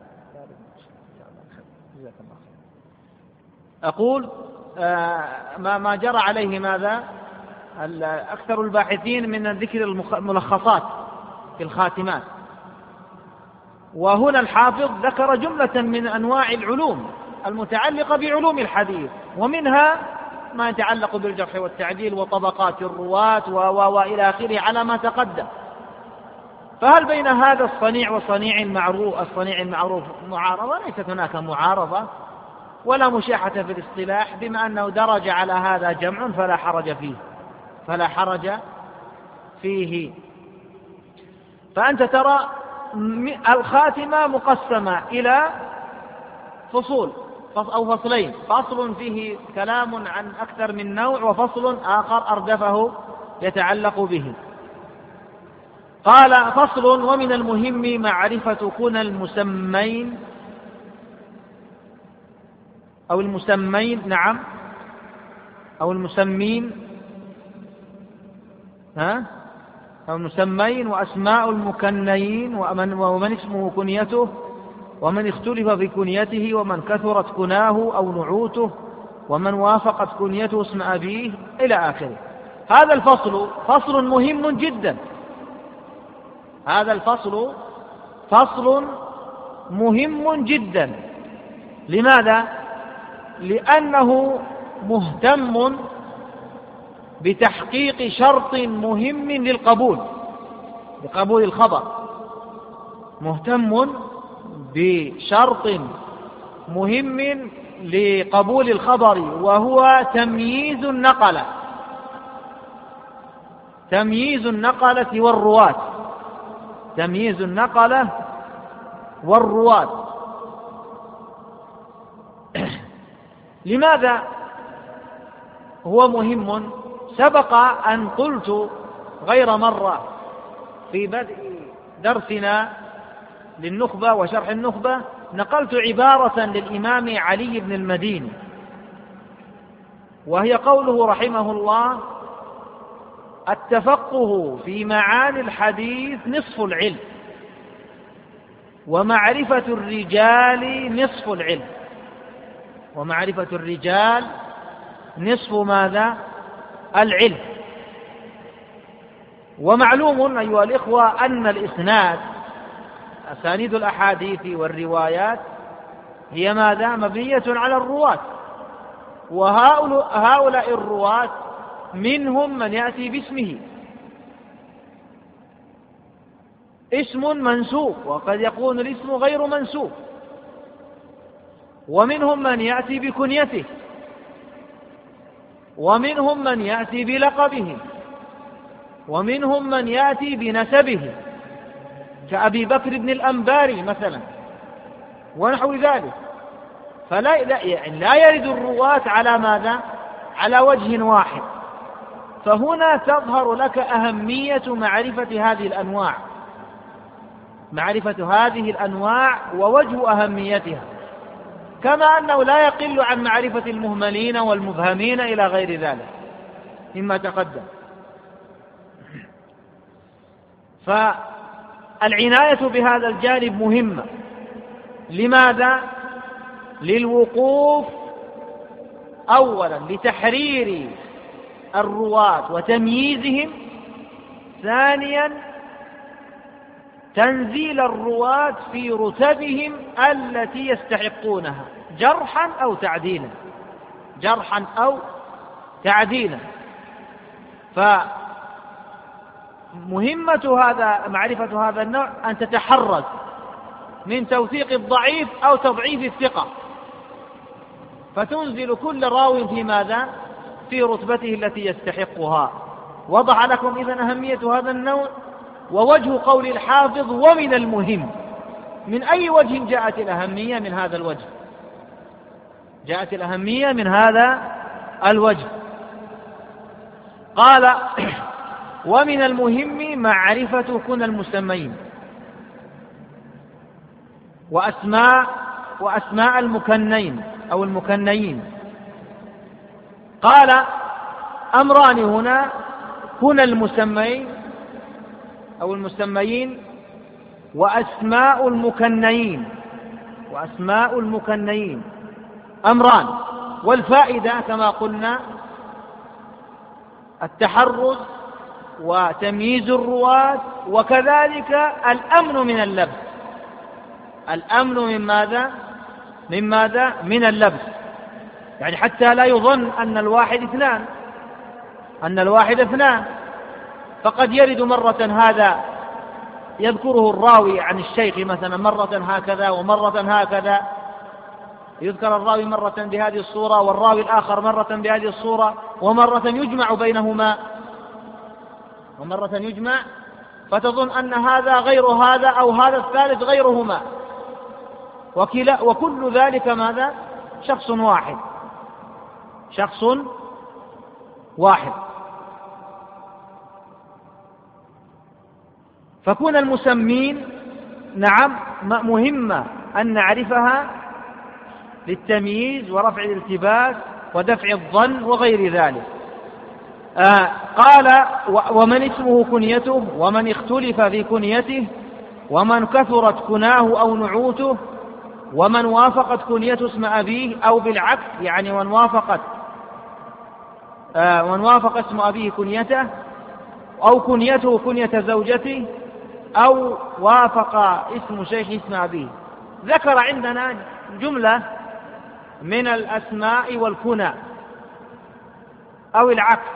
أقول ما جرى عليه ماذا؟ أكثر الباحثين من ذكر الملخصات في الخاتمات. وهنا الحافظ ذكر جملة من أنواع العلوم المتعلقة بعلوم الحديث، ومنها ما يتعلق بالجرح والتعديل وطبقات الرواة وإلى آخره على ما تقدم. فهل بين هذا الصنيع والصنيع المعروف معارضة؟ ليست هناك معارضة ولا مشاحة في الاصطلاح، بما أنه درج على هذا جمع فلا حرج فيه. فأنت ترى الخاتمة مقسمة إلى فصول أو فصلين، فصل فيه كلام عن أكثر من نوع، وفصل آخر أردفه يتعلق به. قال فصل: ومن المهم معرفة كنى المسمين أو المسمين، نعم، أو المسمين، أو المسمين وأسماء المكنين، ومن اسمه كنيته، ومن اختلف في كنيته، ومن كثرت كناه أو نعوته، ومن وافقت كنيته اسم أبيه، إلى آخره. هذا الفصل فصل مهم جدا. هذا الفصل فصل مهم جدا. لماذا؟ لأنه مهتم بتحقيق شرط مهم لقبول الخبر، مهتم بشرط مهم لقبول الخبر، وهو تمييز النقلة والرواة. لماذا هو مهم؟ سبق أن قلت غير مرة في بدء درسنا للنخبة وشرح النخبة، نقلت عبارة للإمام علي بن المديني، وهي قوله رحمه الله: التفقه في معاني الحديث نصف العلم، ومعرفة الرجال نصف العلم. ومعرفة الرجال نصف ماذا؟ العلم. ومعلوم أيها الإخوة أن الإسناد، أسانيد الأحاديث والروايات، هي ماذا؟ مبنية على الرواة، وهؤلاء الرواة منهم من يأتي باسمه، اسم منسوب، وقد يكون الاسم غير منسوب، ومنهم من يأتي بكنيته، ومنهم من يأتي بلقبه، ومنهم من يأتي بنسبه كأبي بكر بن الأنباري مثلا ونحو ذلك. لا يرد الرواة على ماذا؟ على وجه واحد. فهنا تظهر لك أهمية معرفة هذه الأنواع، معرفة هذه الأنواع ووجه أهميتها، كما أنه لا يقل عن معرفة المهملين والمبهمين إلى غير ذلك مما تقدم. فالعناية بهذا الجانب مهمة. لماذا؟ للوقوف أولا لتحرير الرواة وتمييزهم، ثانيا تنزيل الرواة في رتبهم التي يستحقونها جرحا أو تعديلا، جرحا أو تعديلا. فمهمة معرفة هذا النوع أن تتحرز من توثيق الضعيف أو تضعيف الثقة، فتنزل كل راو في ماذا؟ في رتبته التي يستحقها. وضع لكم إذن أهمية هذا النوع ووجه قول الحافظ ومن المهم. من أي وجه جاءت الأهمية؟ من هذا الوجه، جاءت الأهمية من هذا الوجه. قال ومن المهم معرفة كنى المسمين وأسماء المكنين أو المكنيين. قال أمران هنا: كنى المسمين أو المسميين، وأسماء المكنيين. وأسماء المكنيين أمران، والفائدة كما قلنا التحرز وتمييز الرواة، وكذلك الأمن من اللبس. الأمن من ماذا؟ من ماذا؟ من اللبس، يعني حتى لا يظن أن الواحد اثنان، فقد يرد مرة هذا يذكره الراوي عن الشيخ مثلا مرة هكذا ومرة هكذا، يذكر الراوي مرة بهذه الصورة والراوي الآخر مرة بهذه الصورة، ومرة يجمع بينهما ومرة يجمع، فتظن أن هذا غير هذا أو هذا الثالث غيرهما، وكل ذلك ماذا؟ شخص واحد. فكون المسمين نعم مهمة أن نعرفها للتمييز ورفع الالتباس ودفع الظن وغير ذلك. قال ومن اسمه كنيته، ومن اختلف في كنيته، ومن كثرت كناه أو نعوته، ومن وافقت كنيته اسم أبيه أو بالعكس، يعني من وافق اسم أبيه كنيته، أو كنيته كنية زوجته، أو وافق اسم شيخ اسم أبيه. ذكر عندنا جملة من الأسماء والكنى أو العكس.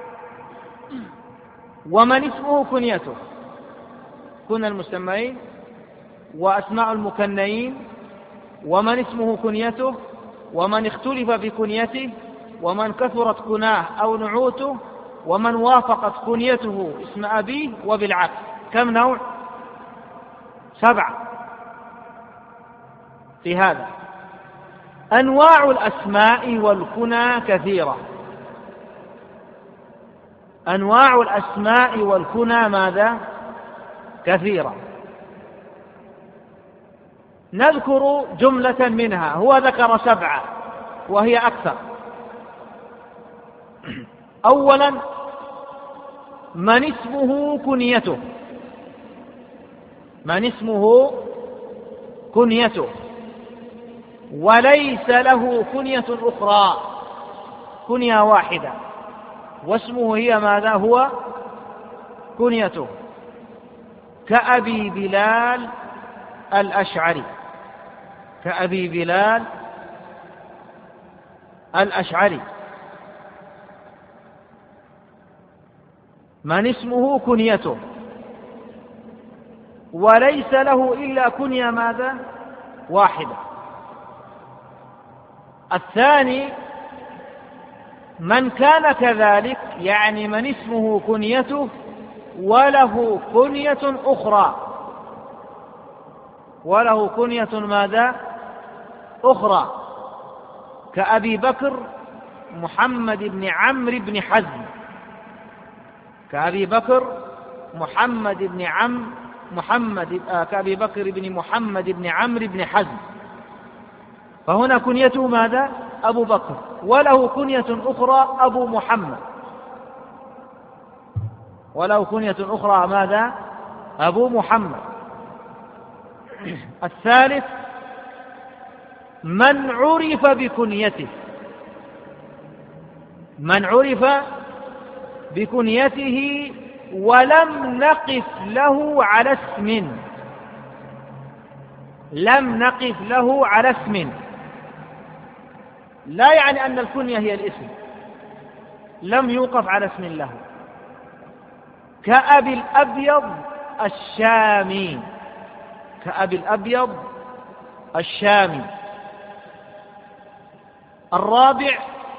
ومن اسمه كنيته، كنى المسمين وأسماء المكنيين، ومن اسمه كنيته، ومن اختلف بكنيته، ومن كثرت كناه أو نعوته، ومن وافقت كنيته اسم أبيه وبالعكس. كم نوع؟ 7 في هذا. أنواع الأسماء والكنى كثيرة. أنواع الأسماء والكنى ماذا؟ كثيرة. نذكر جملة منها، هو ذكر 7 وهي أكثر. أولا من اسمه كنيته، من اسمه كنيته. وليس له كنية أخرى، كنية واحدة واسمه هي ماذا؟ هو كنيته، كأبي بلال الأشعري، كأبي بلال الأشعري، من اسمه كنيته، وليس له إلا كنية ماذا؟ واحدة. الثاني من كان كذلك، يعني من اسمه كنيته وله كنية أخرى، وله كنية ماذا؟ أخرى، كأبي بكر محمد بن عمرو بن حزم، كأبي بكر محمد بن كأبي بكر بن محمد بن عمرو بن حزم، فهنا كنيته ماذا؟ أبو بكر، وله كنية أخرى أبو محمد، وله كنية أخرى ماذا؟ أبو محمد. الثالث من عرف بكنيته، من عرف بكنيته ولم نقف له على اسم، لم نقف له على اسم، لا يعني أن الكنية هي الاسم، لم يوقف على اسم له، كأبي الأبيض الشامي، كأبي الأبيض الشامي. الرابع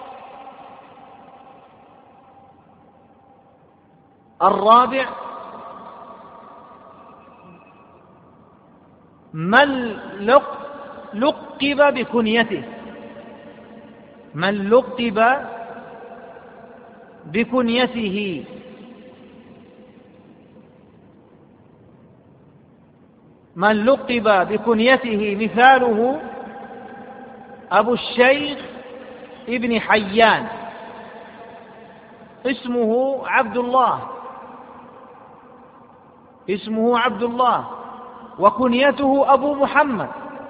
من لقب بكنيته، من لقب بكنيته، من لقب بكنيته مثاله أبو الشيخ ابن حيان، اسمه عبد الله، اسمه عبد الله، وكنيته أبو محمد،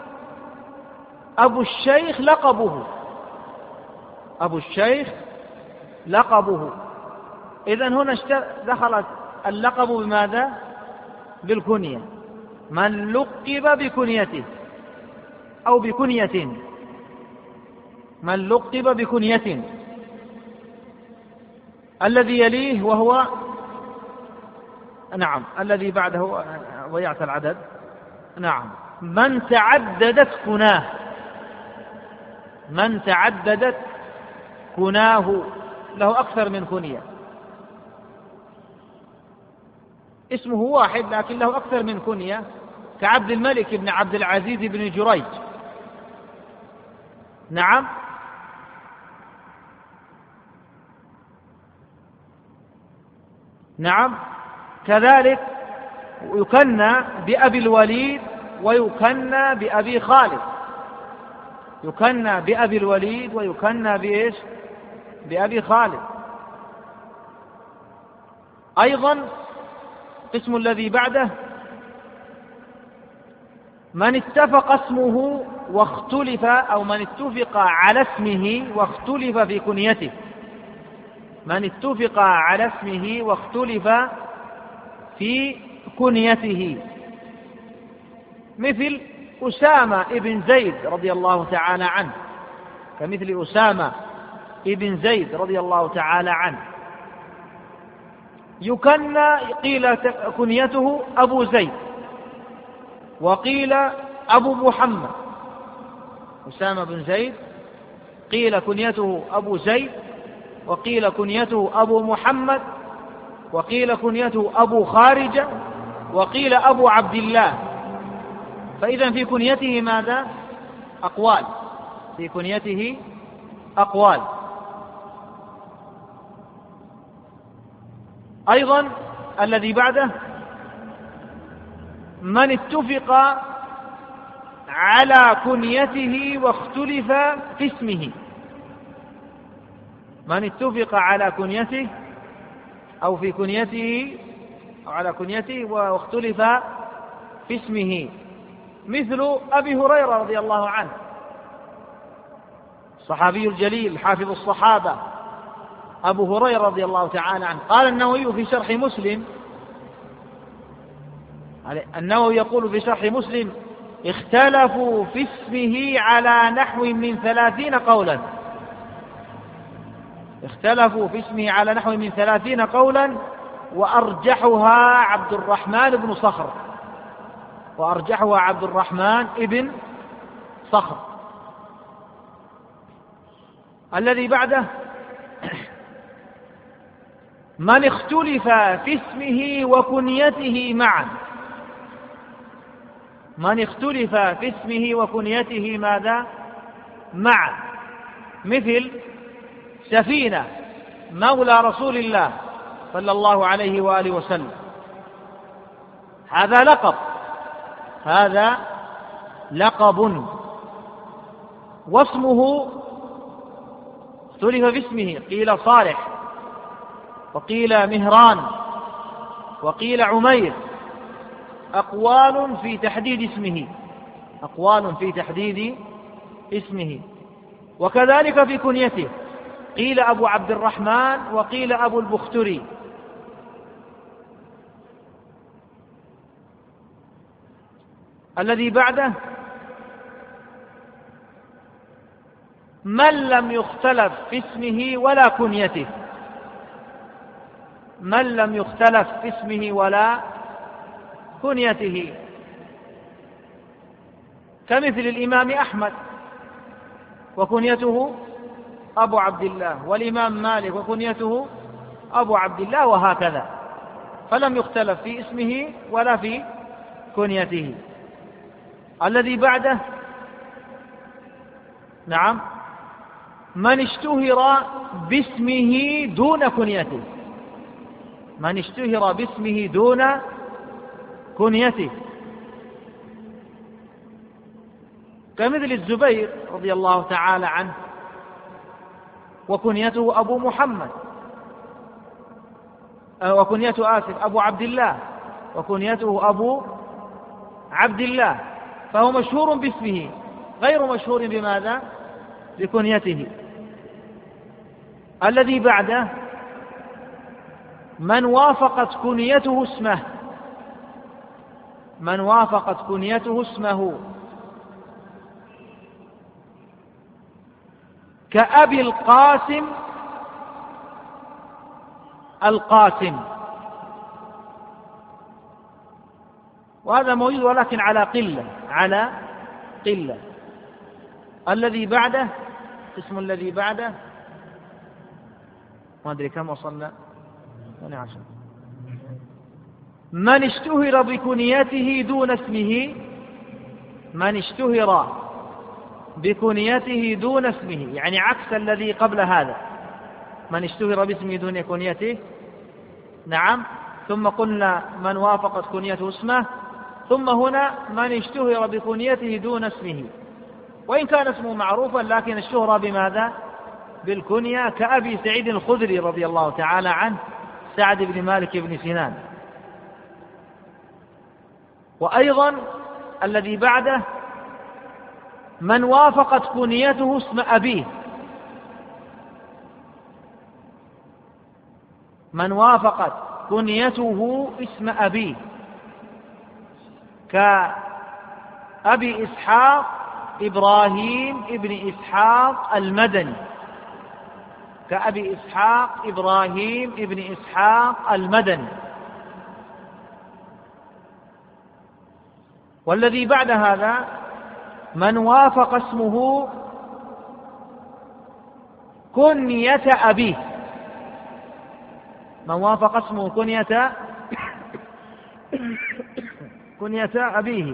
أبو الشيخ لقبه، أبو الشيخ لقبه. إذن هنا دخلت اللقب بماذا؟ بالكنية، من لقب بكنيته أو بكنية، من لقب بكنية. الذي يليه وهو نعم الذي بعده، ضيعت العدد، نعم من تعددت كناه، من تعددت كناه، له أكثر من كنية، اسمه واحد لكن له أكثر من كنية، كعبد الملك بن عبد العزيز بن جريج، نعم نعم، كذلك يكنى بأبي الوليد ويكنى بأبي خالد، يكنى بأبي الوليد ويكنى بإيش؟ بأبي خالد. أيضا اسم الذي بعده من اتفق اسمه واختلف، أو من اتفق على اسمه واختلف في كنيته، من اتفق على اسمه واختلف في كنيته، مثل أسامة ابن زيد رضي الله تعالى عنه، كمثل أسامة ابن زيد رضي الله تعالى عنه، يكنى قيل كنيته أبو زيد وقيل أبو محمد. أسامة بن زيد قيل كنيته أبو زيد وقيل كنيته أبو محمد وقيل كنيته أبو خارجة وقيل أبو عبد الله. فإذا في كنيته ماذا؟ أقوال، في كنيته أقوال. أيضا الذي بعده من اتفق على كنيته واختلف في اسمه، من اتفق على كنيته أو في كنيته أو على كنيته واختلف في اسمه، مثل أبي هريرة رضي الله عنه، الصحابي الجليل حافظ الصحابة أبو هريرة رضي الله تعالى عنه. قال النووي في شرح مسلم، النووي يقول في شرح مسلم: اختلفوا في اسمه على نحو من 30 قولا. اختلفوا في اسمه على نحو من 30 قولا، وأرجحها عبد الرحمن بن صخر، وأرجحها عبد الرحمن ابن صخر. الذي بعده: من اختلف في اسمه وكنيته معا. من اختلف في اسمه وكنيته ماذا؟ معا، مثل سفينة مولى رسول الله صلى الله عليه وآله وسلم، هذا لقب، هذا لقب، واسمه اختلف في اسمه، قيل صالح، وقيل مهران، وقيل عمير، أقوال في تحديد اسمه، أقوال في تحديد اسمه. وكذلك في كنيته، قيل أبو عبد الرحمن، وقيل أبو البختري. الذي بعده: من لم يختلف في اسمه ولا كنيته. من لم يختلف في اسمه ولا كنيته، كمثل الإمام أحمد وكنيته أبو عبد الله، والإمام مالك وكنيته أبو عبد الله، وهكذا، فلم يختلف في اسمه ولا في كنيته. الذي بعده: نعم، من اشتهر باسمه دون كنيته. من اشتهر باسمه دون كنيته، كمثل الزبير رضي الله تعالى عنه، وكنيته أبو محمد، وكنيته أبو عبد الله، وكنيته أبو عبد الله، فهو مشهور باسمه غير مشهور بماذا؟ بكنيته. الذي بعده: من وافقت كنيته اسمه. من وافقت كنيته اسمه، كأبي القاسم القاسم، وهذا موجود ولكن على قلة، على قلة. الذي بعده، اسم الذي بعده ما أدري كم وصلنا، 12. من اشتهر بكنيته دون اسمه. من اشتهر بكنيته دون اسمه، يعني عكس الذي قبل هذا، من اشتهر باسمه دون كنيته، نعم، ثم قلنا من وافقت كنيته اسمه، ثم هنا من اشتهر بكنيته دون اسمه، وإن كان اسمه معروفا لكن الشهرة بماذا؟ بالكنية، كأبي سعيد الخدري رضي الله تعالى عنه، سعد بن مالك بن سنان. وأيضا الذي بعده: من وافقت كنيته اسم أبيه. من وافقت كنيته اسم أبيه، كأبي إسحاق إبراهيم ابن إسحاق المدني، كأبي إسحاق إبراهيم ابن إسحاق المدني. والذي بعد هذا: من وافق اسمه كنية أبيه. من وافق اسمه كنية أبيه،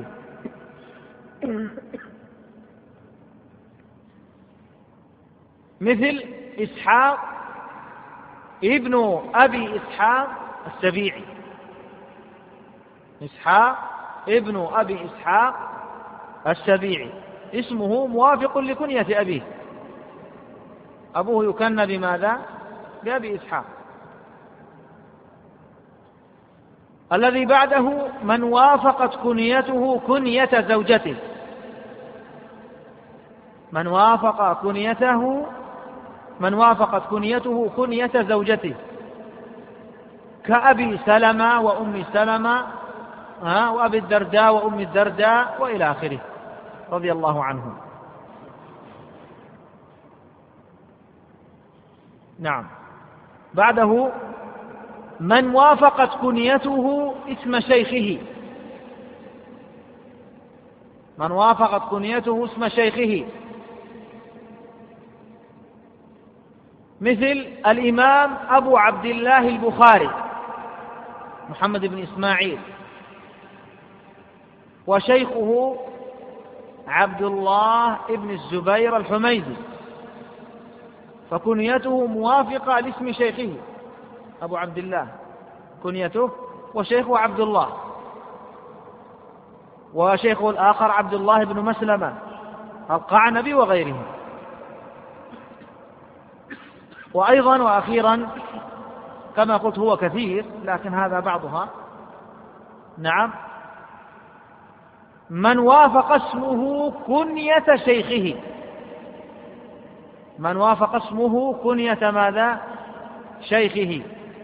مثل إسحاق ابن أبي إسحاق السبيعي. إسحاق ابن أبي إسحاق السبيعي اسمه موافق لكنية أبيه، أبوه يكنى بماذا؟ بأبي إسحاق. الذي بعده: من وافقت كنيته كنية زوجته. من وافقت كنيته كنية زوجته، كأبي سلمة وأم سلمة وأبي الدرداء وأم الدرداء وإلى آخره رضي الله عنهم. نعم. بعده من وافقت كنيته اسم شيخه، من وافقت كنيته اسم شيخه، مثل الإمام أبو عبد الله البخاري محمد بن إسماعيل، وشيخه عبد الله بن الزبير الحميدي، فكنيته موافقة لاسم شيخه أبو عبد الله كنيته، وشيخه عبد الله، وشيخه الآخر عبد الله بن مسلمة القعنبي وغيره. وأيضا وأخيرا كما قلت هو كثير لكن هذا بعضها. نعم. من وافق اسمه كنية شيخه، من وافق اسمه كنية ماذا؟ شيخه.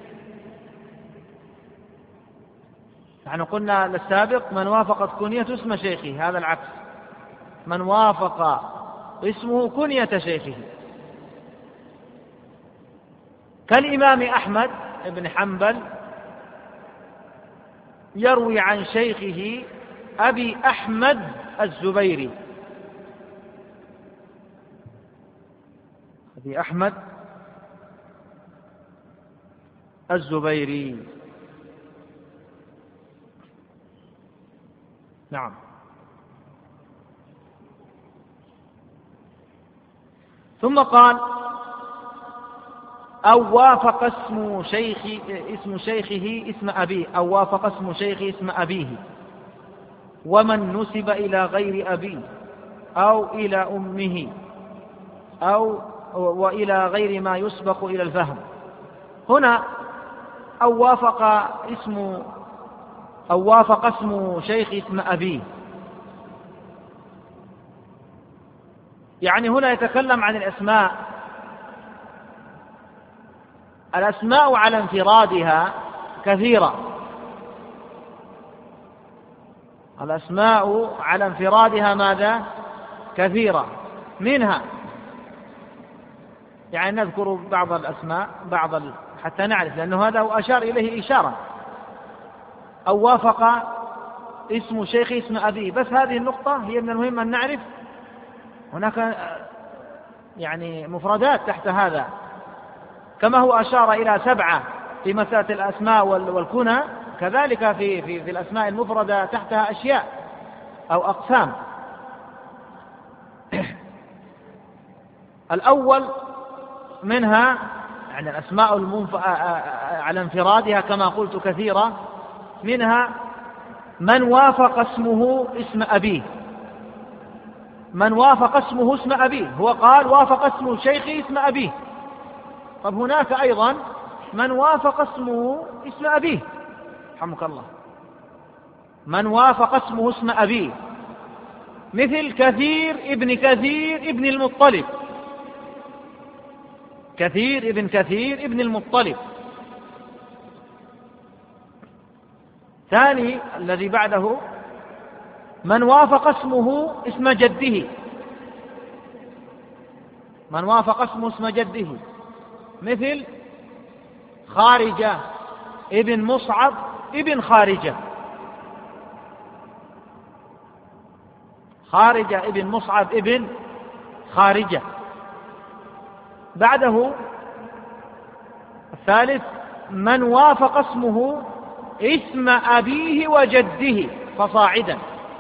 نحن قلنا للسابق من وافقت كنية اسم شيخه، هذا العكس، من وافق اسمه كنية شيخه، كالإمام أحمد بن حنبل يروي عن شيخه أبي أحمد الزبيري، أبي أحمد الزبيري. نعم. ثم قال أو وافق اسم شيخه اسم أبيه، أو وافق اسم شيخه اسم أبيه، ومن نسب إلى غير أبيه أو إلى أمه أو وإلى غير ما يسبق إلى الفهم. هنا أو وافق اسم شيخ اسم أبيه، يعني هنا يتكلم عن الأسماء. الأسماء على انفرادها كثيرة، الأسماء على انفرادها ماذا؟ كثيرة. منها يعني نذكر بعض الأسماء حتى نعرف، لأنه هذا هو أشار إليه إشارة. أو وافق اسم شيخ اسم أبيه، بس هذه النقطة هي من المهم أن نعرف هناك يعني مفردات تحت هذا، كما هو أشار إلى 7 في مسألة الأسماء والكنى، كذلك في الأسماء المفردة تحتها أشياء أو أقسام. الأول منها يعني الأسماء على انفرادها كما قلت كثيرة، منها من وافق اسمه اسم أبيه، من وافق اسمه اسم أبيه، هو قال وافق اسم شيخه اسم أبيه. طب هناك أيضا من وافق اسمه اسم أبيه، رحمك الله، من وافق اسمه اسم أبيه، مثل كثير ابن المطلب، كثير ابن المطلب. ثاني الذي بعده من وافق اسمه اسم جده، من وافق اسمه اسم جده، مثل خارجة ابن مصعب ابن خارجة، خارجة ابن مصعب ابن خارجة. بعده الثالث من وافق اسمه اسم أبيه وجده فصاعدا،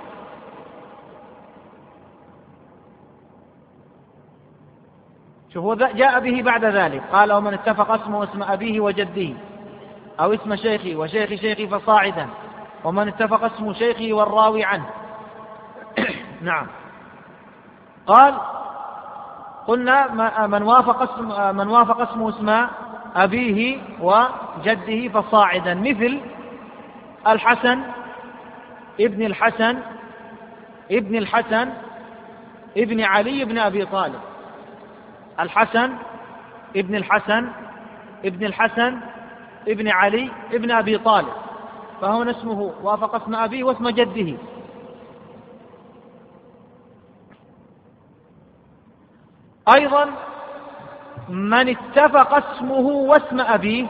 شوفوا جاء به بعد ذلك قال ومن اتفق اسمه اسم أبيه وجده أو اسم شيخه وشيخ شيخه فصاعدا، ومن اتفق اسم شيخه والراوي عنه. نعم. قال قلنا من وافق اسمه اسم أبيه وجده فصاعدا، مثل الحسن ابن الحسن ابن علي بن أبي طالب، الحسن ابن الحسن ابن الحسن ابن علي ابن أبي طالب، فهنا اسمه وافق اسم أبيه واسم جده. أيضا من اتفق اسمه واسم أبيه،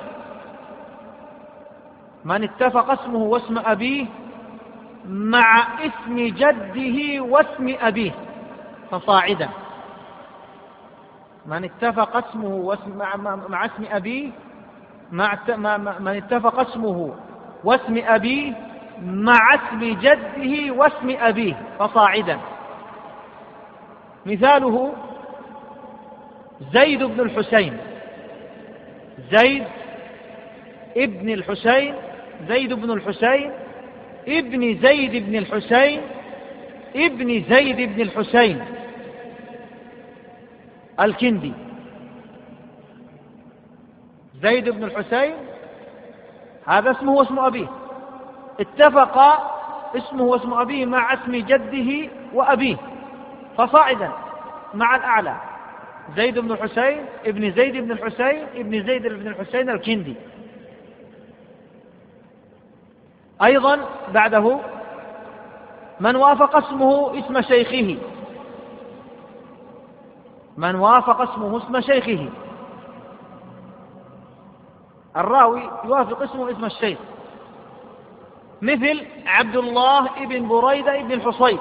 من اتفق اسمه واسم أبيه مع اسم جده واسم أبيه فصاعدا. من اتفق اسمه مع اسم أبيه من اتفق اسمه واسم أبيه مع اسم جده واسم أبيه فصاعدا. مثاله زيد بن الحسين، زيد ابن الحسين، زيد بن الحسين ابن زيد بن الحسين ابن زيد بن الحسين الكندي. زيد بن الحسين هذا اسمه واسم أبيه، اتفق اسمه واسم أبيه مع اسم جده وأبيه فصاعدا مع الأعلى، زيد بن الحسين ابن زيد بن الحسين ابن زيد بن الحسين الكندي. أيضا بعده من وافق اسمه اسم شيخه، من وافق اسمه اسم شيخه، الراوي يوافق اسمه اسم الشيخ، مثل عبد الله ابن بريدة ابن الحصيب.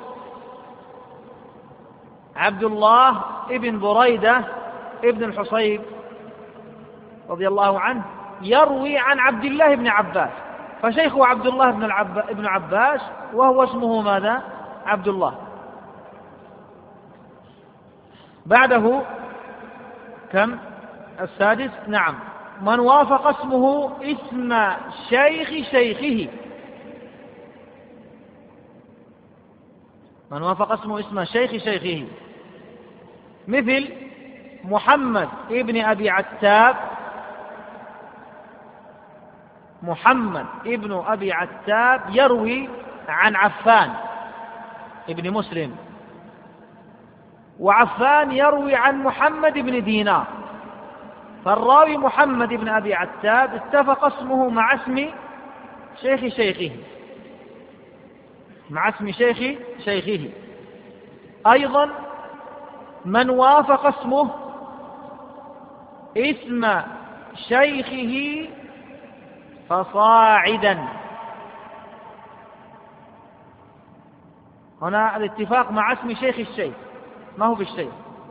عبد الله ابن بريدة ابن الحصيب رضي الله عنه يروي عن عبد الله بن عباس، فشيخه عبد الله بن عباس وهو اسمه ماذا؟ عبد الله. بعده كم؟ السادس. نعم، من وافق اسمه اسم شيخ شيخه، من وافق اسمه اسم شيخ شيخه، مثل محمد ابن أبي عتاب، محمد ابن أبي عتاب يروي عن عفان ابن مسلم، وعفان يروي عن محمد بن دينار، فالراوي محمد بن أبي عتاب اتفق اسمه مع اسم شيخ شيخه، مع اسم شيخ شيخه. أيضا من وافق اسمه اسم شيخه فصاعدا، هنا الاتفاق مع اسم شيخ الشيخ ما هو بالشيخ.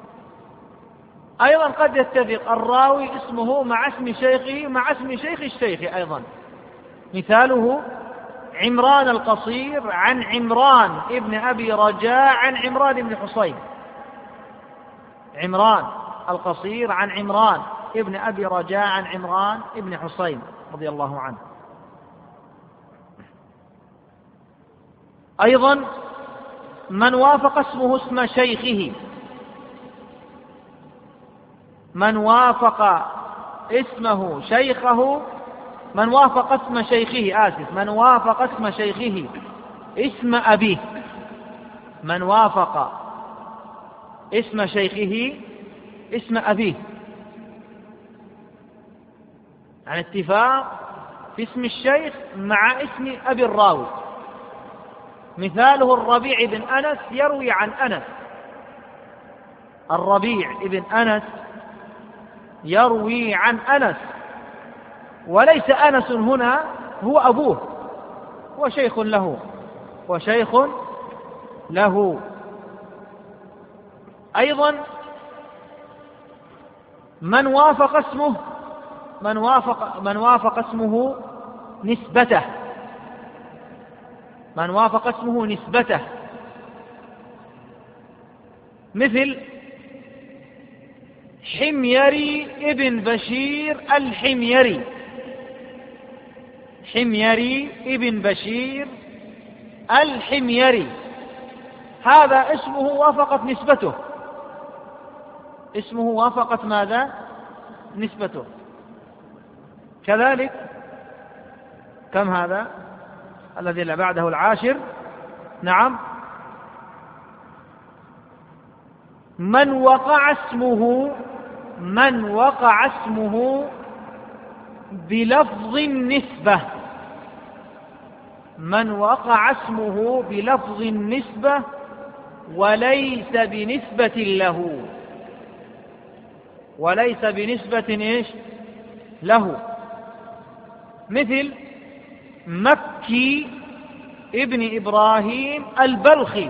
أيضا قد يتفق الراوي اسمه مع اسم شيخه مع اسم شيخ الشيخ أيضا، مثاله عمران القصير عن عمران ابن أبي رجاء عن عمران بن حصين، عمران القصير عن عمران ابن أبي رجاء عن عمران ابن حصين رضي الله عنه. أيضا من وافق اسمه اسم شيخه، من وافق اسمه شيخه، من وافق اسم شيخه من وافق اسم شيخه اسم أبيه، من وافق اسم شيخه اسم أبيه، عن اتفاق في اسم الشيخ مع اسم أبي الراوي. مثاله الربيع بن أنس يروي عن أنس، الربيع بن أنس يروي عن أنس، وليس أنس هنا هو أبوه، هو شيخ له، وشيخ له. أيضا من وافق اسمه من وافق اسمه نسبته، من وافق اسمه نسبته، مثل حميري ابن بشير الحميري، حميري ابن بشير الحميري، هذا اسمه وافقت نسبته، اسمه وافقت ماذا؟ نسبته. كذلك كم هذا الذي بعده العاشر؟ نعم، من وقع اسمه بلفظ النسبة، من وقع اسمه بلفظ النسبة وليس بنسبة له، وليس بنسبة إيش له، مثل مكي ابن إبراهيم البلخي،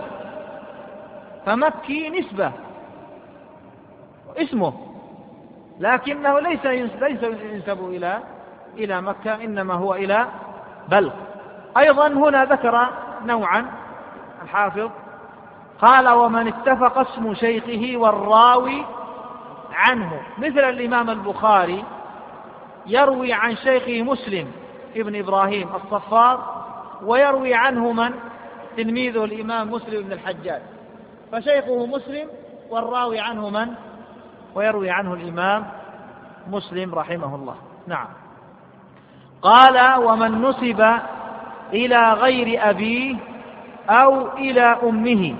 فمكي نسبة اسمه، لكنه ليس ينسب إلى مكة، إنما هو إلى بلخ. أيضا هنا ذكر نوعا الحافظ، قال ومن اتفق اسم شيخه والراوي عنه، مثل الإمام البخاري يروي عن شيخه مسلم ابن إبراهيم الصفار، ويروي عنه من؟ تلميذه الإمام مسلم بن الحجاج، فشيخه مسلم والراوي عنه من؟ ويروي عنه الإمام مسلم رحمه الله. نعم. قال ومن نسب إلى غير أبيه أو إلى أمه،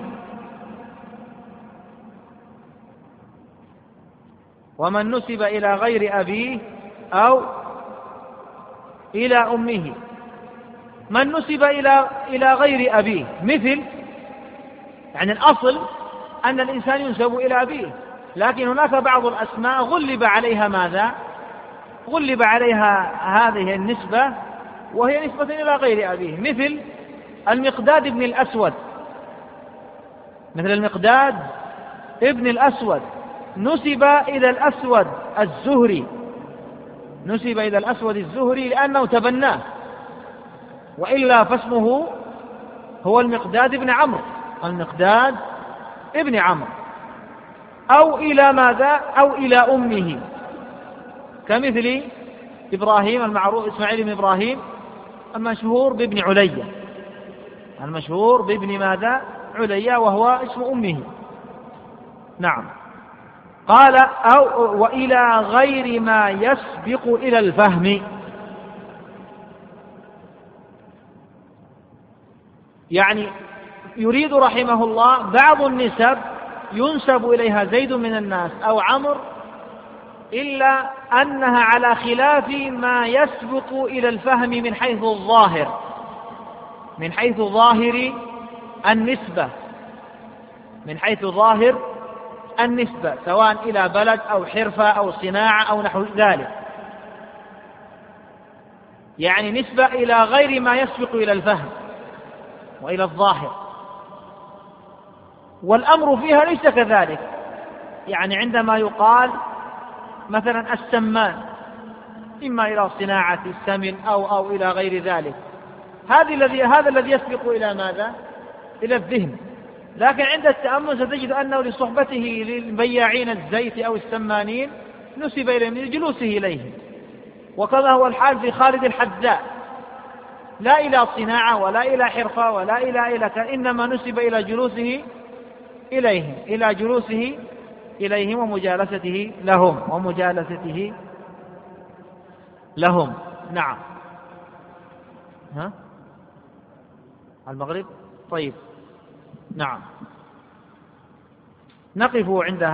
ومن نسب إلى غير أبيه أو إلى أمه، من نسب إلى غير أبيه، مثل يعني الأصل أن الإنسان ينسب إلى أبيه، لكن هناك بعض الأسماء غلب عليها ماذا؟ غلب عليها هذه النسبة وهي نسبة إلى غير أبيه، مثل المقداد ابن الأسود، مثل المقداد ابن الأسود نسب إلى الأسود الزهري، نسب إلى الأسود الزهري لأنه تبناه، وإلا فاسمه هو المقداد ابن عمرو، المقداد ابن عمرو. أو إلى ماذا؟ أو إلى أمه، كمثل إبراهيم المعروف إسماعيل بن إبراهيم المشهور بابن عليا، المشهور بابن ماذا؟ عليا، وهو اسم أمه. نعم. قال أو وإلى غير ما يسبق إلى الفهم، يعني يريد رحمه الله بعض النسب ينسب إليها زيد من الناس أو عمرو، إلا أنها على خلاف ما يسبق إلى الفهم من حيث الظاهر، من حيث ظاهر النسبة، من حيث ظاهر النسبة، سواء إلى بلد أو حرفة أو صناعة أو نحو ذلك، يعني نسبة إلى غير ما يسبق إلى الفهم وإلى الظاهر. والأمر فيها ليس كذلك، يعني عندما يقال مثلا السمان، إما إلى صناعة السمن أو إلى غير ذلك، هذا الذي يسبق إلى ماذا؟ إلى الذهن. لكن عند التأمل ستجد أنه لصحبته للبياعين الزيت أو السمانين نسب إليه لجلوسه إليه، وكما هو الحال في خالد الحذاء، لا إلى صناعة ولا إلى حرفة ولا إلى إنما نسب إلى جلوسه إليهم، إلى جلوسه إليهم ومجالسته لهم. نعم. المغرب. طيب. نعم. نقف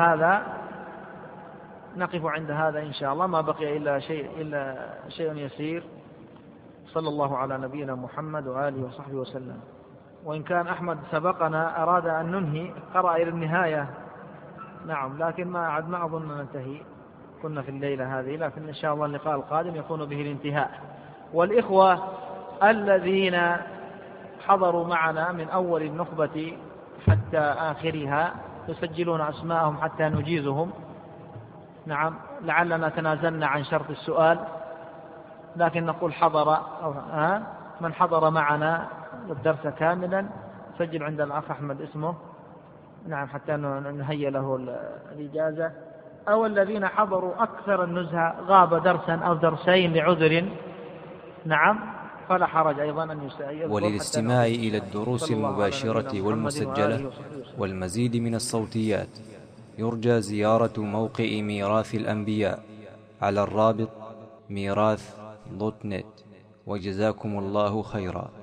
عند هذا إن شاء الله، ما بقي إلا شيء يسير. صلى الله على نبينا محمد وآله وصحبه وسلم. وإن كان أحمد سبقنا أراد أن ننهي، قرأ إلى النهاية. نعم، لكن ما أظن ننتهي، كنا في الليلة هذه، لكن إن شاء الله اللقاء القادم يكون به الانتهاء. والإخوة الذين حضروا معنا من أول النخبة حتى آخرها يسجلون أسماءهم حتى نجيزهم. نعم، لعلنا تنازلنا عن شرط السؤال، لكن نقول من حضر معنا الدرس كاملا سجل عند الأخ أحمد اسمه، نعم، حتى نهيئ له الإجازة. أو الذين حضروا أكثر النزهة غاب درسا أو درسين لعذر، نعم، فلا حرج أيضا أن يسأل. وللاستماع إلى الدروس المباشرة والمسجلة والمزيد من الصوتيات يرجى زيارة موقع ميراث الأنبياء على الرابط ميراث.net. وجزاكم الله خيرا.